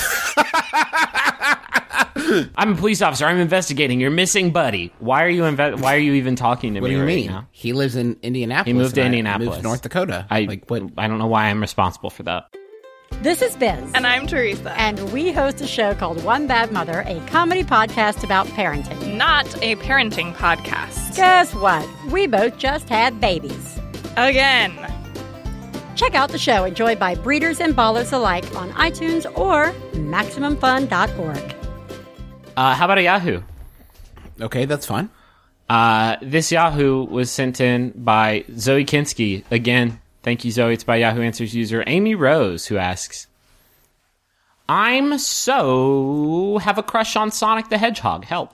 I'm a police officer. I'm investigating. You're missing Buddy. Why are you inve- Why are you even talking to What me do you right mean? now? He lives in Indianapolis. He moved to and I Indianapolis. Moved to North Dakota. I like what? I don't know why I'm responsible for that. This is Biz. And I'm Teresa. And we host a show called One Bad Mother, a comedy podcast about parenting. Not a parenting podcast. Guess what? We both just had babies. Again. Check out the show enjoyed by breeders and ballers alike on iTunes or Maximum Fun dot org. Uh, how about a Yahoo? Okay, that's fine. Uh, this Yahoo was sent in by Zoe Kinski. Again, thank you, Zoe. It's by Yahoo Answers user Amy Rose, who asks, I'm so have a crush on Sonic the Hedgehog. Help.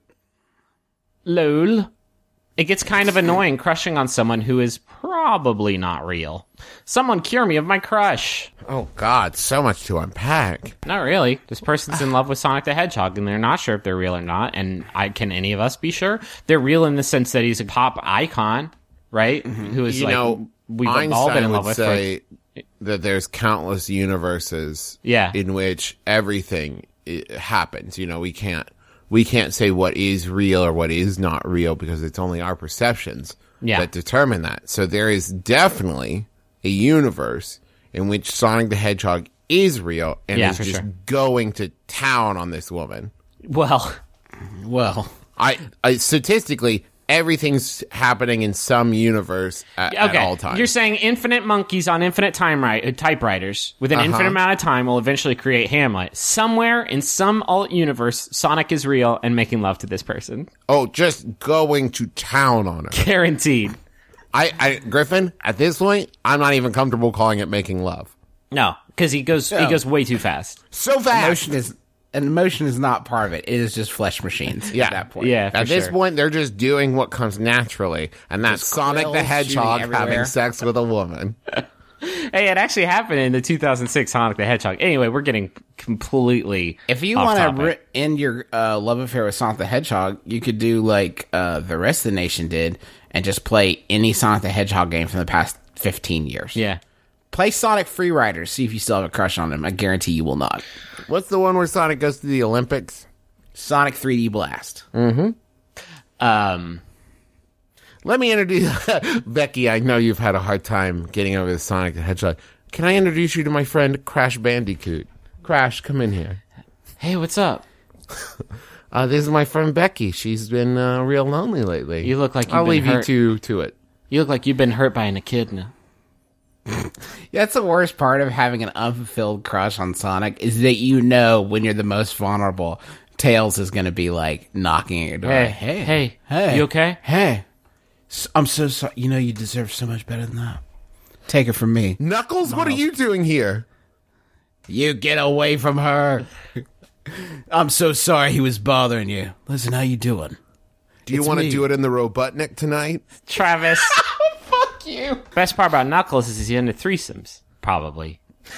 Lol. It gets kind of annoying crushing on someone who is probably not real. Someone cure me of my crush. Oh, God, so much to unpack. Not really. This person's in love with Sonic the Hedgehog, and they're not sure if they're real or not. And I can any of us be sure? They're real in the sense that he's a pop icon, right? Who is You like know, we've Einstein all been in would love with. say For, that there's countless universes Yeah. in which everything i- happens. You know, we can't we can't say what is real or what is not real because it's only our perceptions Yeah. that determine that. So there is definitely a universe in which Sonic the Hedgehog is real and Yeah, is for just sure. going to town on this woman. well, Well, I, I statistically everything's happening in some universe at, at okay. all times. You're saying infinite monkeys on infinite time right, uh, typewriters with an Uh-huh. infinite amount of time will eventually create Hamlet. Somewhere in some alt universe, Sonic is real and making love to this person. oh, just going to town on her. Guaranteed. I, I, Griffin, at this point, I'm not even comfortable calling it making love. No, because he goes he No. goes way too fast. So fast. emotion is an emotion is not part of it. It is just flesh machines Yeah. at that point. Yeah, for At this sure. point, they're just doing what comes naturally, and that's Just Sonic the quills Hedgehog shooting having everywhere. sex with a woman. Hey, it actually happened in the two thousand six Sonic the Hedgehog. Anyway, we're getting completely If you off want to topic. ri- end your uh, love affair with Sonic the Hedgehog, you could do like uh, the rest of the nation did and just play any Sonic the Hedgehog game from the past fifteen years. Yeah. Play Sonic Free Riders, see if you still have a crush on him. I guarantee you will not. What's the one where Sonic goes to the Olympics? Sonic three D Blast. Um, Let me introduce Becky. I know you've had a hard time getting over the Sonic the Hedgehog. Can I introduce you to my friend Crash Bandicoot? Crash, come in here. hey, what's up? Uh, this is my friend Becky. She's been uh, real lonely lately. You look like you've I'll been leave hurt. you to to it. You look like you've been hurt by an echidna. That's the worst part of having an unfulfilled crush on Sonic is that you know when you're the most vulnerable, Tails is going to be like knocking at your door. Hey, hey, hey, hey, you okay? Hey, S- I'm so sorry. You know you deserve so much better than that. Take it from me. Knuckles, what are you doing here? You get away from her. I'm so sorry he was bothering you. Listen, how you doing? Do you It's want to me. do it in the Robotnik tonight? Travis. Fuck you. Best part about Knuckles is he's into threesomes. Probably.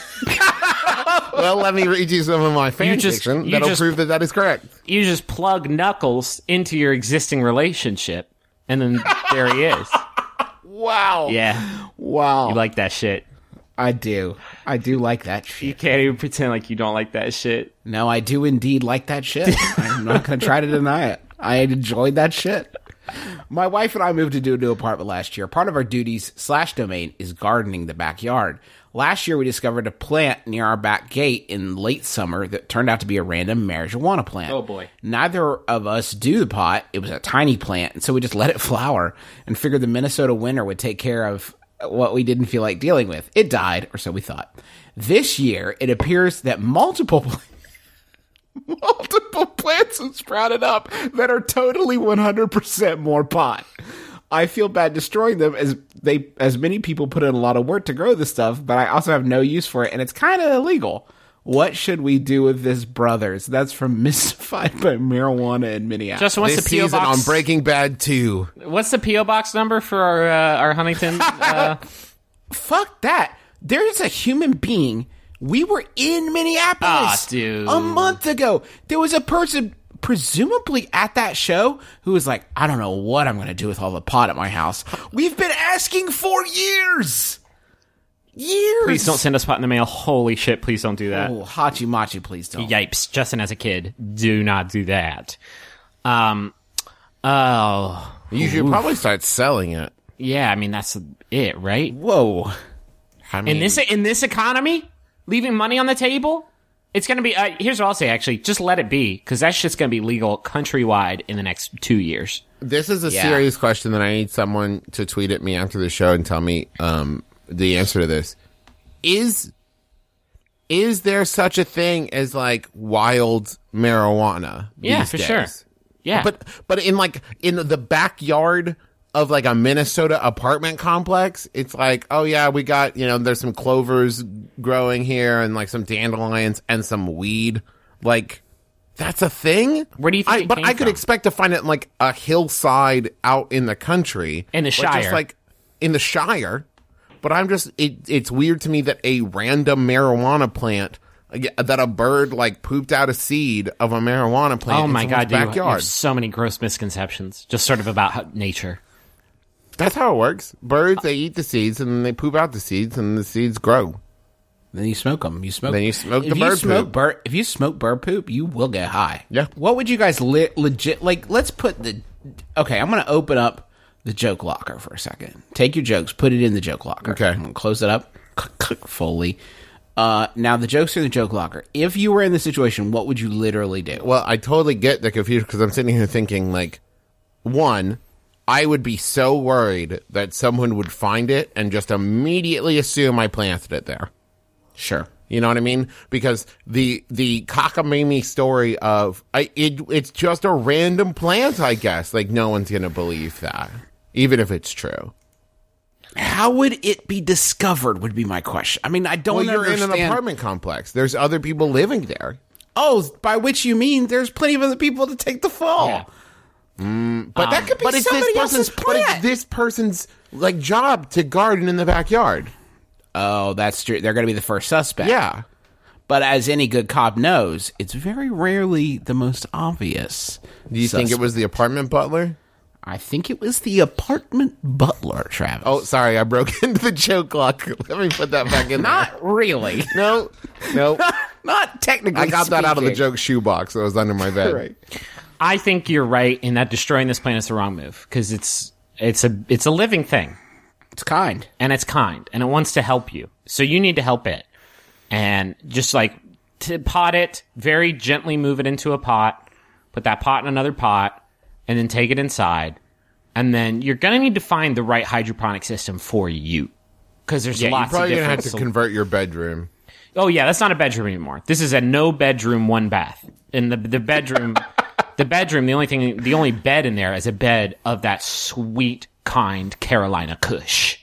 Well, let me read you some of my fan You just- fiction you that'll just- prove that that is correct. You just plug Knuckles into your existing relationship, and then there he is. Wow. Yeah, Wow. you like that shit. I do. I do like that You shit. can't even pretend like you don't like that shit. No, I do indeed like that shit. I'm not going to try to deny it. I enjoyed that shit. My wife and I moved into a new apartment last year. Part of our duties slash domain is gardening the backyard. Last year, we discovered a plant near our back gate in late summer that turned out to be a random marijuana plant. Oh, boy. Neither of us do the pot. It was a tiny plant, and so we just let it flower and figured the Minnesota winter would take care of what we didn't feel like dealing with. It died, or so we thought. This year, it appears that multiple multiple plants have sprouted up that are totally one hundred percent more pot. I feel bad destroying them as they as many people put in a lot of work to grow this stuff, but I also have no use for it, and it's kind of illegal. What should we do with this, brothers? That's from Mystified by Marijuana in Minneapolis. Justin, what's This the P O season box? on Breaking Bad two. What's the P O box number for our uh, our Huntington? Uh, Fuck that. There's a human being. We were in Minneapolis Ah, dude. a month ago. There was a person presumably at that show, who was like, I don't know what I'm going to do with all the pot at my house. We've been asking for years. Years. Please don't send us pot in the mail. Holy shit, please don't do that. Oh, Hachi Machi, please don't. Yipes. Justin, as a kid, do not do that. Um, oh. You should probably start selling it. Yeah, I mean, that's it, right? Whoa. I mean, In this in this economy, leaving money on the table, it's going to be, uh, here's what I'll say, actually, just let it be, because that's just going to be legal countrywide in the next two years. this is a Yeah. serious question that I need someone to tweet at me after the show and tell me um, the answer to this. Is is there such a thing as like wild marijuana? Yeah, these for days? sure. Yeah. But but in like in the backyard of like a Minnesota apartment complex, it's like, oh yeah, we got, you know, there's some clovers growing here and like some dandelions and some weed. Like, that's a thing? Where do you think I, it But came I could from? expect to find it in like a hillside out in the country. In the But Shire. Just like in the Shire. But I'm just, it, it's weird to me that a random marijuana plant, that a bird like pooped out a seed of a marijuana plant oh in my someone's God, you, you backyard. have so many gross misconceptions, just sort of about how, nature. That's how it works. Birds, they eat the seeds and then they poop out the seeds and the seeds grow. Then you smoke them. You smoke. Then you smoke if the you bird smoke poop. Bird, if you smoke bird poop, you will get high. Yeah. What would you guys le- legit like? Let's put the. Okay, I'm going to open up the joke locker for a second. Take your jokes, put it in the joke locker. Okay. I'm gonna close it up. Click, click, Foley. Uh, now the jokes are in the joke locker. If you were in the situation, what would you literally do? Well, I totally get the confusion because I'm sitting here thinking, like, one, I would be so worried that someone would find it and just immediately assume I planted it there. Sure. You know what I mean? Because the the cockamamie story of I, it it's just a random plant, I guess. Like, no one's gonna believe that, even if it's true. How would it be discovered? Would be my question. I mean, I don't Well, you're understand. in an apartment complex. There's other people living there. Oh, by which you mean there's plenty of other people to take the fall. Yeah. But that could be But it's this somebody else's person's, but it's plant. this person's like job to garden in the backyard. Oh, that's true. They're going to be the first suspect. Yeah. But as any good cop knows, it's very rarely the most obvious. Do you think it suspect. was the apartment butler? I think it was the apartment butler, Travis. Oh, sorry, I broke into the joke locker. Let me put that back in there. not really. No, no. Not technically. I got that out of the speaking. joke shoebox that was under my bed. Right. I think you're right in that destroying this plant is the wrong move because it's it's a it's a living thing It's kind. and it's kind and it wants to help you. So you need to help it and just like to pot it, very gently move it into a pot, put that pot in another pot, and then take it inside. And then you're gonna need to find the right hydroponic system for you because there's Yeah, lots you're probably of gonna different. have to sol- convert your bedroom. Oh yeah, that's not a bedroom anymore. This is a no bedroom, one bath. In the the bedroom, the bedroom, the only thing, the only bed in there is a bed of that sweet, kind Carolina Kush.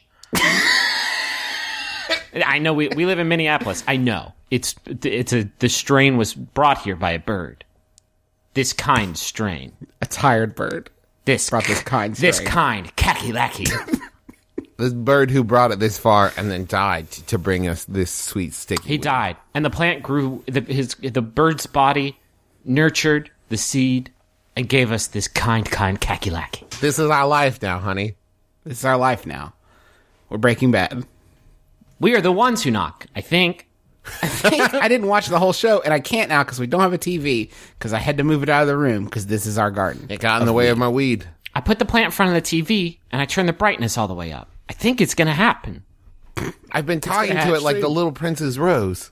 I know we we live in Minneapolis. I know it's it's a the strain was brought here by a bird. This kind strain. A tired bird. This Brought this kind This strain. kind kakalaki. This bird who brought it this far and then died t- to bring us this sweet sticky. He weed. died, and the plant grew. The, his the bird's body nurtured the seed and gave us this kind, kind kakalaki. This is our life now, honey. This is our life now. We're Breaking Bad. We are the ones who knock. I think. I didn't watch the whole show, and I can't now because we don't have a T V. Because I had to move it out of the room because this is our garden. It got in the way of my weed. I put the plant in front of the T V and I turned the brightness all the way up. I think it's gonna happen. I've been talking gonna to it like actually- the Little Prince's Rose.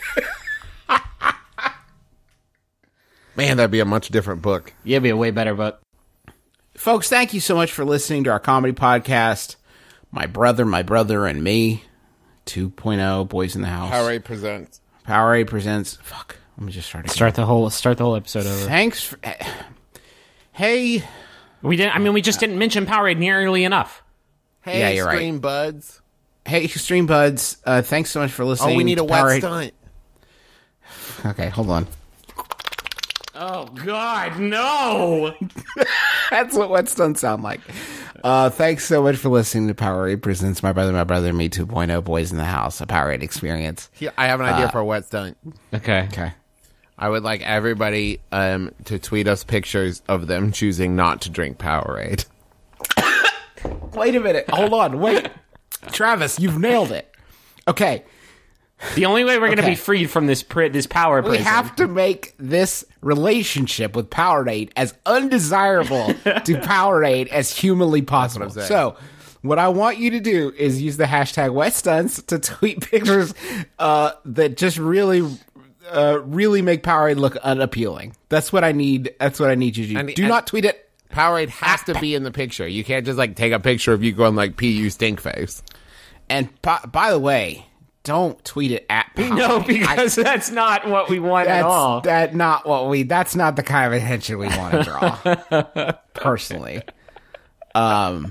Man, that'd be a much different book. Yeah, it'd be a way better book. Folks, thank you so much for listening to our comedy podcast. My brother, my brother, and me. two point oh, Boys in the House. Powerade presents. Powerade presents. Fuck. Let me just start again. Start the whole start the whole episode over. Thanks for. Hey. We didn't. I mean, we just didn't mention Powerade nearly enough. Hey, Yeah, you're right. Stream Buds. Hey, Extreme Buds. Uh, thanks so much for listening. Oh, we need to a wet Powerade. stunt. Okay, hold on. Oh God, no! That's what wet stunts sound like. Uh, thanks so much for listening to Powerade presents My Brother, My Brother, and Me two point oh, Boys in the House, a Powerade experience. Yeah, I have an idea for a wet stunt. Okay. Okay. I would like everybody um, to tweet us pictures of them choosing not to drink Powerade. Wait a minute. Hold on. Wait. Travis, you've nailed it. Okay. The only way we're going to Okay. be freed from this pri- this power We prison. have to make this relationship with Powerade as undesirable to Powerade as humanly possible. I'm saying. So, what I want you to do is use the hashtag WetStunts to tweet pictures uh, that just really, uh, really make Powerade look unappealing. That's what I need. That's what I need you to do. And- do and- not tweet it. Powerade has to be in the picture. You can't just like take a picture of you going like P U stink face. And by, by the way, don't tweet it at Powerade. No, because that's not what we want at all. That's that not what we. That's not the kind of attention we want to draw. Personally, um,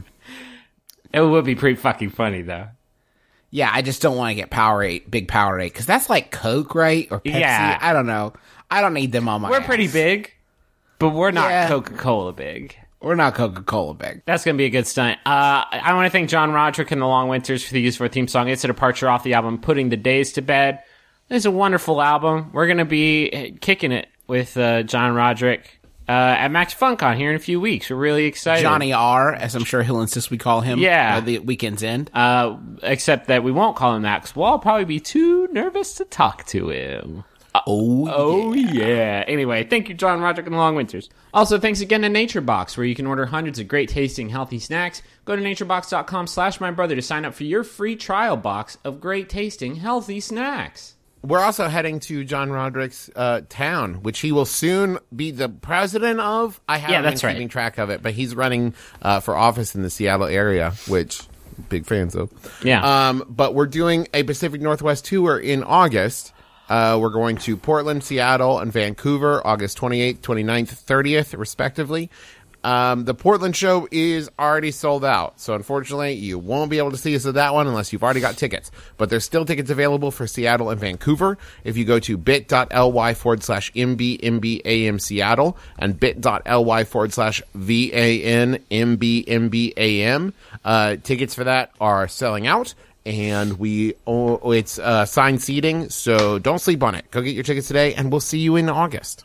It would be pretty fucking funny, though. yeah, I just don't want to get Powerade, big Powerade, because that's like Coke, right? Or Pepsi. Yeah. I don't know. I don't need them on my. We're ass. pretty big, but we're not Yeah. Coca-Cola big. We're not Coca Cola big. That's going to be a good stunt. Uh, I want to thank John Roderick and the Long Winters for the use of our theme song. It's a departure off the album Putting the Days to Bed. It's a wonderful album. We're going to be kicking it with uh, John Roderick uh, at Max FunCon here in a few weeks. We're really excited. Johnny R, as I'm sure he'll insist we call him. Yeah. At the weekend's end. Uh, except that we won't call him that because we'll all probably be too nervous to talk to him. oh, Oh, yeah. Anyway, thank you, John Roderick and the Long Winters. Also, thanks again to NatureBox, where you can order hundreds of great tasting, healthy snacks. Go to naturebox.com slash my brother to sign up for your free trial box of great tasting, healthy snacks. We're also heading to John Roderick's uh, town, which he will soon be the president of. I haven't Yeah, that's been right. keeping track of it, but he's running uh, for office in the Seattle area, which big fans of. Yeah. Um, but we're doing a Pacific Northwest tour in August. Uh, we're going to Portland, Seattle, and Vancouver, August twenty-eighth, twenty-ninth, thirtieth, respectively. Um, the Portland show is already sold out, so unfortunately, you won't be able to see us at that one unless you've already got tickets. But there's still tickets available for Seattle and Vancouver. If you go to bit.ly forward slash MBMBAM Seattle and bit.ly forward slash VANMBMBAM, uh, tickets for that are selling out. And we, oh, it's uh, signed seating, so don't sleep on it. Go get your tickets today, and we'll see you in August.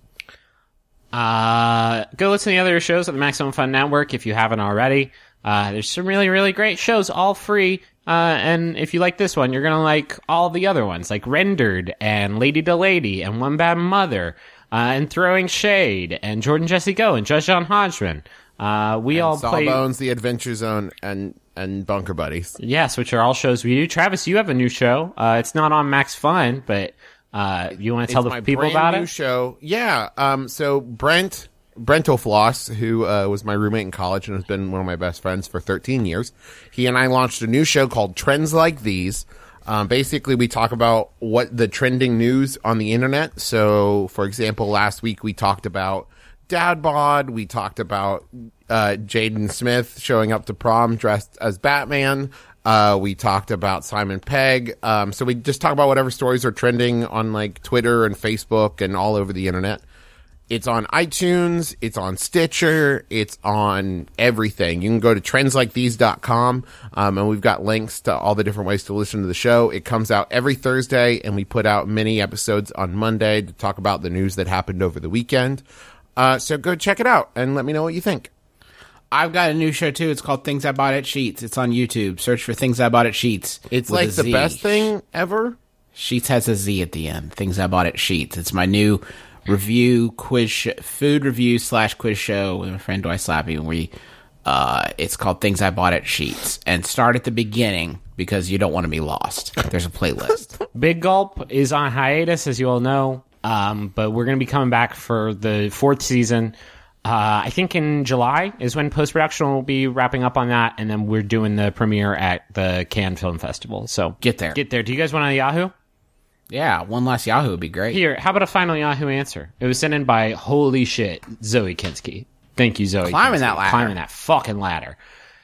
Uh, go listen to the other shows on the Maximum Fun Network if you haven't already. Uh, there's some really, really great shows, all free. Uh, and if you like this one, you're gonna like all the other ones, like Rendered and Lady to Lady and One Bad Mother, uh, and Throwing Shade and Jordan Jesse Go and Judge John Hodgman. Uh, we all play. Sawbones, The Adventure Zone, and and Bunker Buddies. Yes, which are all shows we do. Travis, you have a new show. Uh, it's not on Max Fun, but uh, you want to tell It's the my people brand about new it? show. Yeah. Um. So Brent Brentofloss, who uh, was my roommate in college and has been one of my best friends for thirteen years, he and I launched a new show called Trends Like These. Um, basically, we talk about what the trending news on the internet. So, for example, last week we talked about dad bod. We talked about uh, Jaden Smith showing up to prom dressed as Batman. Uh, we talked about Simon Pegg. Um, so we just talk about whatever stories are trending on like Twitter and Facebook and all over the internet. It's on iTunes. It's on Stitcher. It's on everything. You can go to trends like these dot com, um, and we've got links to all the different ways to listen to the show. It comes out every Thursday, and we put out mini episodes on Monday to talk about the news that happened over the weekend. Uh, so go check it out and let me know what you think. I've got a new show too. It's called Things I Bought at Sheets. It's on YouTube. Search for Things I Bought at Sheets. It's with like a the Z. best thing ever. Sheets has a Z at the end. Things I Bought at Sheets. It's my new review quiz, sh- food review slash quiz show with my friend Dwight Slappy. And we, uh, it's called Things I Bought at Sheets. And start at the beginning because you don't want to be lost. There's a playlist. Big Gulp is on hiatus, as you all know, um, but we're going to be coming back for the fourth season. Uh, I think in July is when post-production will be wrapping up on that, and then we're doing the premiere at the Cannes Film Festival. So Get there. Get there. Do you guys want a Yahoo? Yeah, one last Yahoo would be great. Here, how about a final Yahoo answer? It was sent in by, holy shit, Zoe Kinski. Thank you, Zoe. Climbing Kinski. that ladder. Climbing that fucking ladder.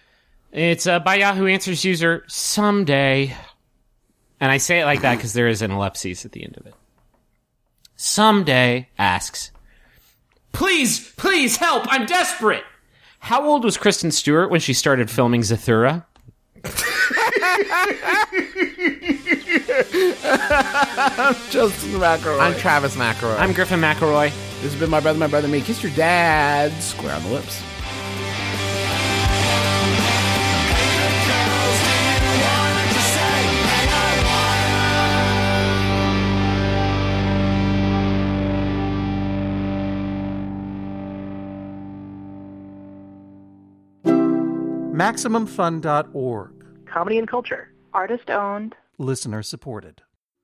It's uh, by Yahoo Answers user Someday. And I say it like that because there is an ellipses at the end of it. Someday asks, Please, please help, I'm desperate. How old was Kristen Stewart when she started filming Zathura? Justin McElroy. I'm Travis McElroy. I'm Griffin McElroy. This has been My Brother, My Brother, Me. Kiss your dad square on the lips. Maximum Fun dot org. Comedy and culture. Artist owned. Listener supported.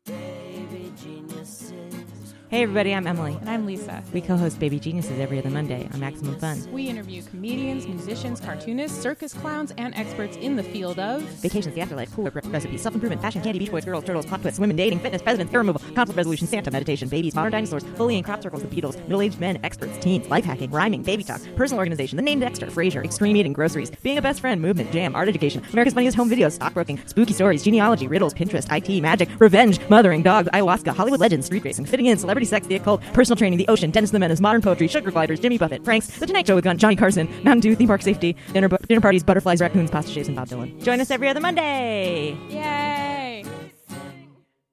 Hey everybody, I'm Emily. And I'm Lisa. We co-host Baby Geniuses every other Monday on Maximum Fun. We interview comedians, musicians, cartoonists, circus clowns, and experts in the field of vacations, the afterlife, cool recipes, self-improvement, fashion, candy, beach boys, girls, turtles, plot twists, women, dating, fitness, presidents, hair removal, conflict resolution, Santa, meditation, babies, modern dinosaurs, bullying, crop circles, the Beatles, middle-aged men, experts, teens, life hacking, rhyming, baby talk, personal organization, the name Dexter, Frasier, extreme eating, groceries, being a best friend, movement, jam, art education, America's Funniest Home Videos, stockbroking, spooky stories, genealogy, riddles, Pinterest, I T, magic, revenge, mothering, dogs, ayahuasca, Hollywood legends, street racing, fitting in, celebrity sex, the occult, personal training, the ocean, Dennis the Menace, modern poetry, sugar gliders, Jimmy Buffett, Franks, The Tonight Show with Gun, Johnny Carson, Mountain Dew, theme park safety, dinner, bu- dinner parties, butterflies, raccoons, pasta shaves, and Bob Dylan. Join us every other Monday! Yay!